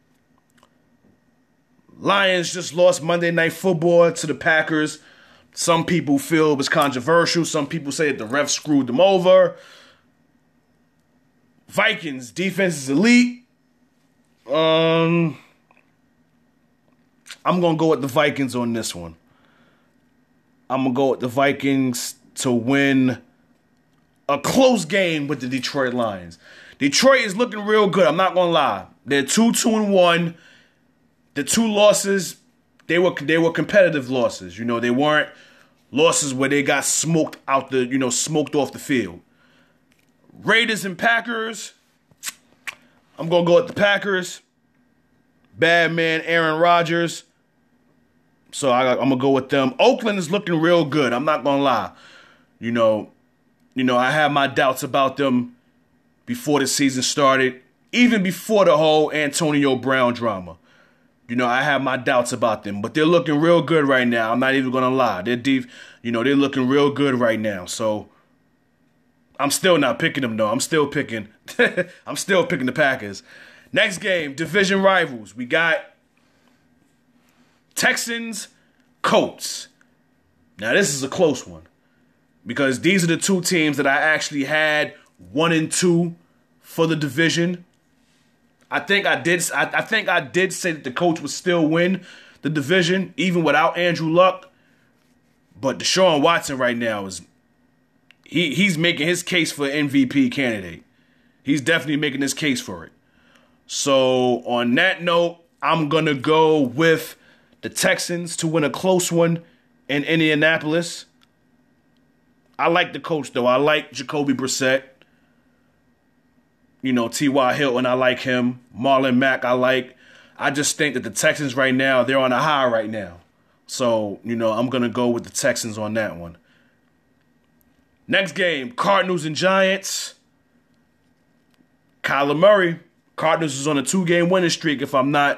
Lions just lost Monday Night Football to the Packers. Some people feel it was controversial. Some people say that the refs screwed them over. Vikings, defense is elite. I'm going to go with the Vikings on this one. I'm going to go with the Vikings to win a close game with the Detroit Lions. Detroit is looking real good. I'm not going to lie. They're 2-1. The two losses, they were competitive losses. They weren't losses where they got smoked off the field. Raiders and Packers. I'm going to go with the Packers. Bad man Aaron Rodgers. So I'm going to go with them. Oakland is looking real good. I'm not going to lie. I had my doubts about them before the season started. Even before the whole Antonio Brown drama. I have my doubts about them. But they're looking real good right now. I'm not even going to lie. They're deep. They're looking real good right now. So I'm still not picking them, though. I'm still picking the Packers. Next game, division rivals. We got Texans, Colts. Now, this is a close one because these are the two teams that I actually had 1 and 2 for the division. I think I did say that the Colts would still win the division even without Andrew Luck. But Deshaun Watson right now he's making his case for MVP candidate. He's definitely making his case for it. So on that note, I'm going to go with the Texans to win a close one in Indianapolis. I like the coach, though. I like Jacoby Brissett. T.Y. Hilton, I like him. Marlon Mack, I like. I just think that the Texans right now, they're on a high right now. So, I'm going to go with the Texans on that one. Next game, Cardinals and Giants. Kyler Murray. Cardinals is on a 2-game winning streak if I'm not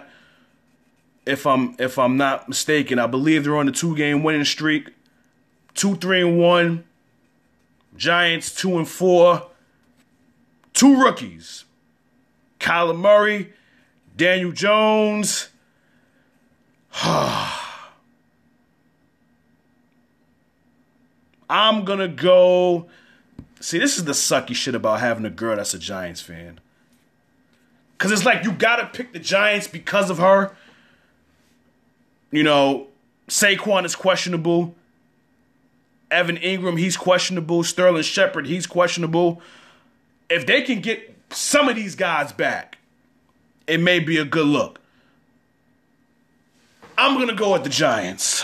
mistaken. I believe they're on a 2-game winning streak. 2-3-1. Giants 2-4. Two rookies. Kyler Murray, Daniel Jones. I'm going to go. See, this is the sucky shit about having a girl that's a Giants fan. Because it's like you got to pick the Giants because of her. You know, Saquon is questionable. Evan Ingram, he's questionable. Sterling Shepard, he's questionable. If they can get some of these guys back, it may be a good look. I'm going to go with the Giants.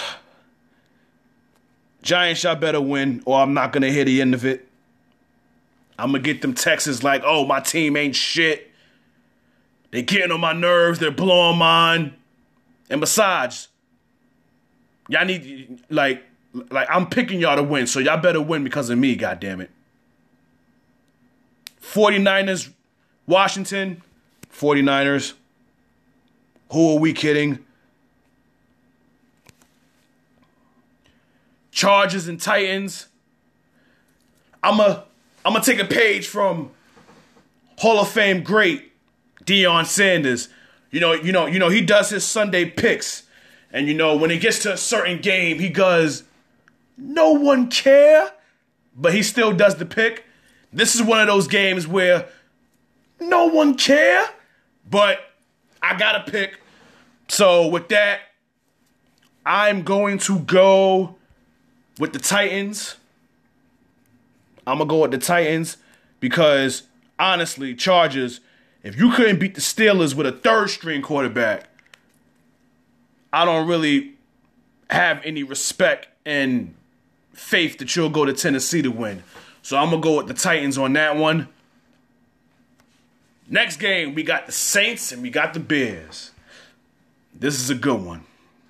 Giants, y'all better win, or I'm not going to hear the end of it. I'm going to get them texts like, oh, my team ain't shit. They getting on my nerves. They're blowing mine. And besides, y'all need, like I'm picking y'all to win, so y'all better win because of me, goddammit. 49ers, Washington, 49ers. Who are we kidding? Chargers and Titans. I'm gonna take a page from Hall of Fame great Deion Sanders. You know, he does his Sunday picks. And you know, when it gets to a certain game, he goes, no one care, but he still does the pick. This is one of those games where no one care, but I gotta pick. So with that, I'm going to go with the Titans. I'm going to go with the Titans because, honestly, Chargers, if you couldn't beat the Steelers with a third-string quarterback, I don't really have any respect and faith that you'll go to Tennessee to win. So I'm going to go with the Titans on that one. Next game, we got the Saints and we got the Bears. This is a good one.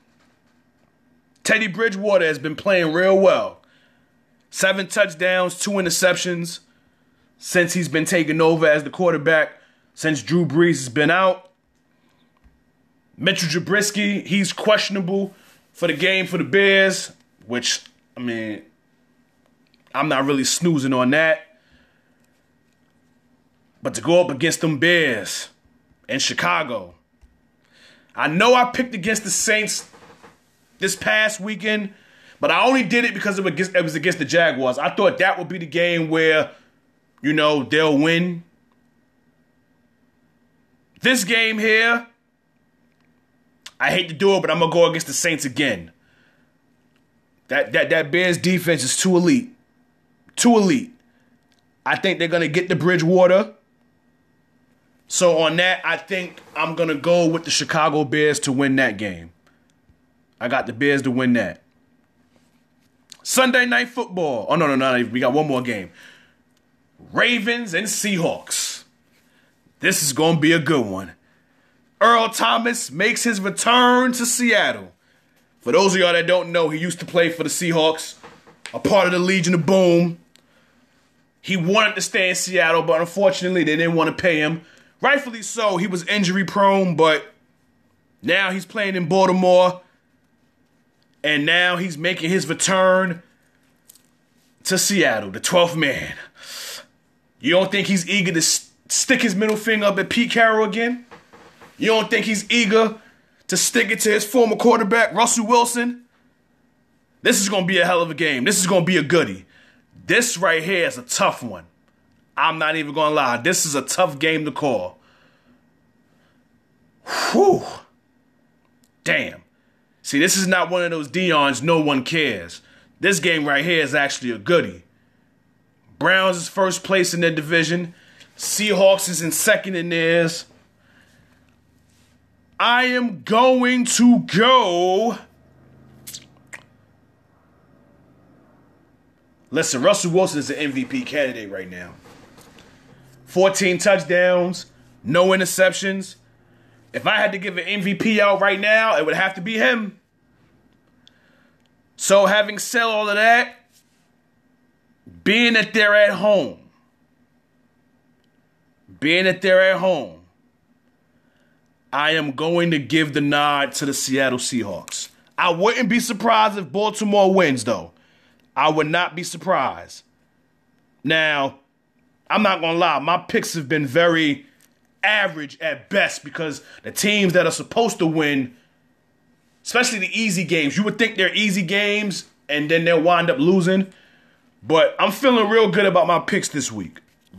Teddy Bridgewater has been playing real well. 7 touchdowns, 2 interceptions since he's been taking over as the quarterback, since Drew Brees has been out. Mitchell Trubisky, he's questionable for the game for the Bears, which, I mean, I'm not really snoozing on that. But to go up against them Bears in Chicago, I know I picked against the Saints this past weekend, but I only did it because it was against the Jaguars. I thought that would be the game where, you know, they'll win. This game here, I hate to do it, but I'm going to go against the Saints again. That Bears defense is too elite. Too elite. I think they're going to get the Bridgewater. So on that, I think I'm going to go with the Chicago Bears to win that game. I got the Bears to win that. Sunday Night Football. Oh, no. We got one more game. Ravens and Seahawks. This is going to be a good one. Earl Thomas makes his return to Seattle. For those of y'all that don't know, he used to play for the Seahawks, a part of the Legion of Boom. He wanted to stay in Seattle, but unfortunately they didn't want to pay him. Rightfully so, he was injury prone, but now he's playing in Baltimore. And now he's making his return to Seattle, the 12th man. You don't think he's eager to stick his middle finger up at Pete Carroll again? You don't think he's eager to stick it to his former quarterback, Russell Wilson? This is going to be a hell of a game. This is going to be a goodie. This right here is a tough one. I'm not even going to lie. This is a tough game to call. Whew. Damn. See, this is not one of those Deion's no one cares. This game right here is actually a goodie. Browns is first place in their division. Seahawks is in second in theirs. I am going to go. Listen, Russell Wilson is an MVP candidate right now. 14 touchdowns, no interceptions. If I had to give an MVP out right now, it would have to be him. So having said all of that, being that they're at home, I am going to give the nod to the Seattle Seahawks. I wouldn't be surprised if Baltimore wins, though. I would not be surprised. Now, I'm not going to lie. My picks have been very average at best because the teams that are supposed to win, especially the easy games, you would think they're easy games and then they'll wind up losing. But I'm feeling real good about my picks this week.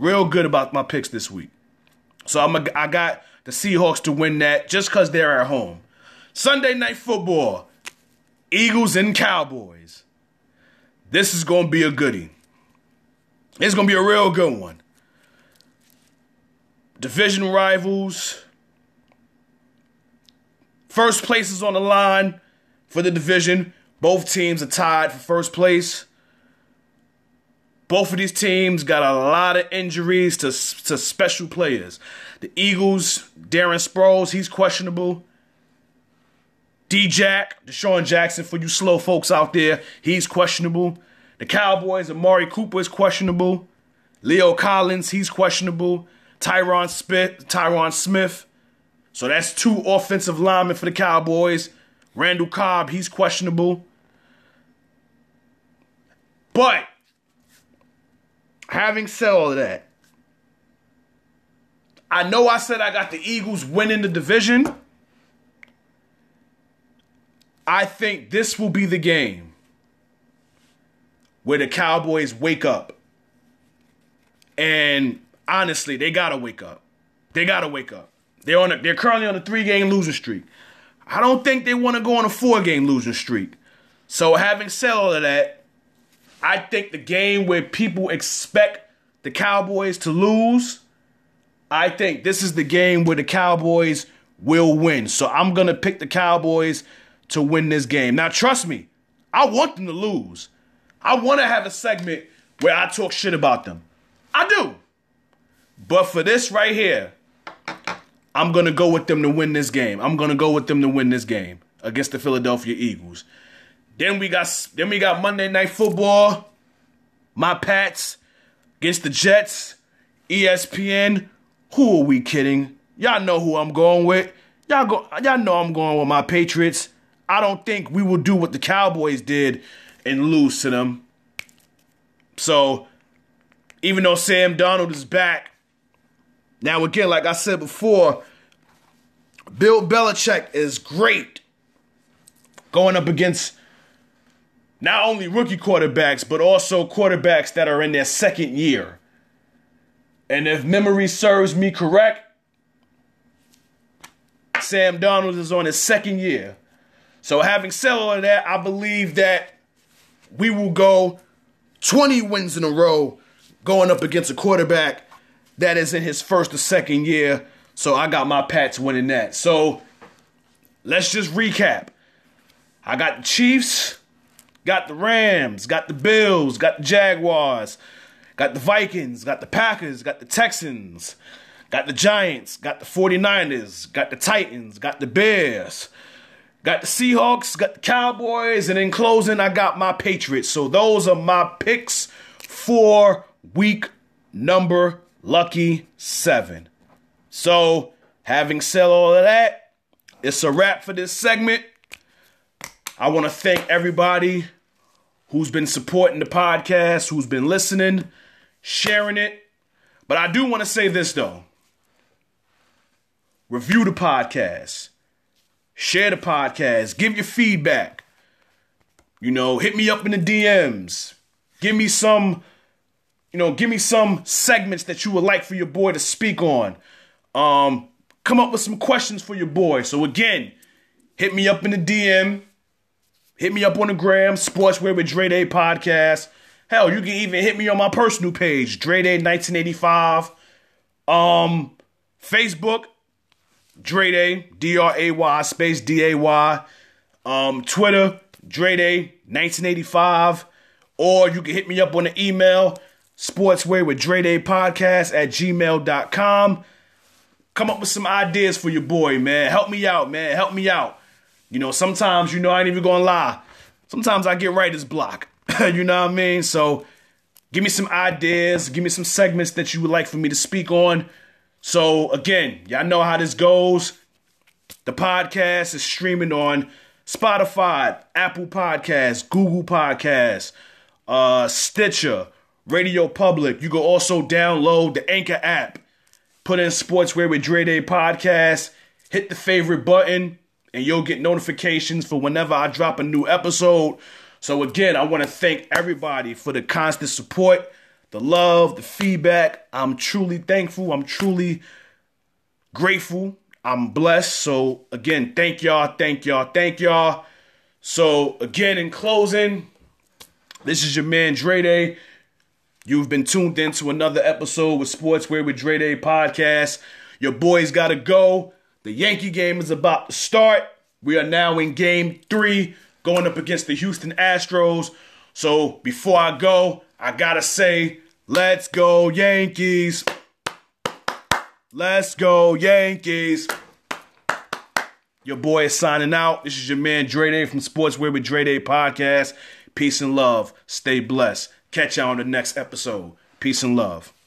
So I got the Seahawks to win that just because they're at home. Sunday Night Football, Eagles and Cowboys. This is going to be a goodie. It's going to be a real good one. Division rivals. First place is on the line for the division. Both teams are tied for first place. Both of these teams got a lot of injuries to special players. The Eagles, Darren Sproles, he's questionable. D-Jack, Deshaun Jackson, for you slow folks out there, he's questionable. The Cowboys, Amari Cooper is questionable. Leo Collins, he's questionable. Tyron Smith. So that's 2 offensive linemen for the Cowboys. Randall Cobb, he's questionable. But having said all of that, I know I said I got the Eagles winning the division. I think this will be the game where the Cowboys wake up. And honestly, they gotta wake up. They're currently on a 3-game losing streak. I don't think they want to go on a 4-game losing streak. So having said all of that, I think the game where people expect the Cowboys to lose, I think this is the game where the Cowboys will win. So I'm going to pick the Cowboys to win this game. Now, trust me, I want them to lose. I want to have a segment where I talk shit about them. I do. But for this right here, I'm going to go with them to win this game. Against the Philadelphia Eagles. Then we got Monday Night Football. My Pats against the Jets. ESPN. Who are we kidding? Y'all know who I'm going with. Y'all know I'm going with my Patriots. I don't think we will do what the Cowboys did and lose to them. So, even though Sam Darnold is back, now again, like I said before, Bill Belichick is great going up against not only rookie quarterbacks, but also quarterbacks that are in their second year. And if memory serves me correct, Sam Darnold is on his second year. So having said all of that, I believe that we will go 20 wins in a row going up against a quarterback that is in his first or second year. So I got my Pats winning that. So let's just recap. I got the Chiefs, got the Rams, got the Bills, got the Jaguars, got the Vikings, got the Packers, got the Texans, got the Giants, got the 49ers, got the Titans, got the Bears, got the Seahawks, got the Cowboys, and in closing, I got my Patriots. So those are my picks for week number lucky 7. So, having said all of that, it's a wrap for this segment. I want to thank everybody who's been supporting the podcast, who's been listening, sharing it. But I do want to say this, though. Review the podcast. Share the podcast. Give your feedback. Hit me up in the DMs. Give me some segments that you would like for your boy to speak on. Come up with some questions for your boy. So again, hit me up in the DM. Hit me up on the gram, Sportswear with Dre Day Podcast. Hell, you can even hit me on my personal page, Dre Day 1985. Facebook, Dre Day, D-R-A-Y, space D-A-Y. Twitter, Dre Day 1985. Or you can hit me up on the email, Sportswear with Dre Day Podcast at gmail.com. Come up with some ideas for your boy, man. Help me out, man. Help me out. Sometimes, I ain't even gonna lie. Sometimes I get writer's block. You know what I mean? So, give me some ideas. Give me some segments that you would like for me to speak on. So, again, y'all know how this goes. The podcast is streaming on Spotify, Apple Podcasts, Google Podcasts, Stitcher, Radio Public. You can also download the Anchor app. put in Sportswear with Dre Day podcast, hit the favorite button, and you'll get notifications for whenever I drop a new episode. So again, I want to thank everybody for the constant support, the love, the feedback. I'm truly thankful. I'm truly grateful. I'm blessed. So again, thank y'all, thank y'all, thank y'all. So again, in closing, this is your man Dre Day. You've been tuned in to another episode with Sportswear with Dre Day podcast. Your boys got to go. The Yankee game is about to start. We are now in game 3 going up against the Houston Astros. So before I go, I got to say, let's go Yankees. Let's go Yankees. Your boy is signing out. This is your man Dre Day from Sportswear with Dre Day podcast. Peace and love. Stay blessed. Catch y'all on the next episode. Peace and love.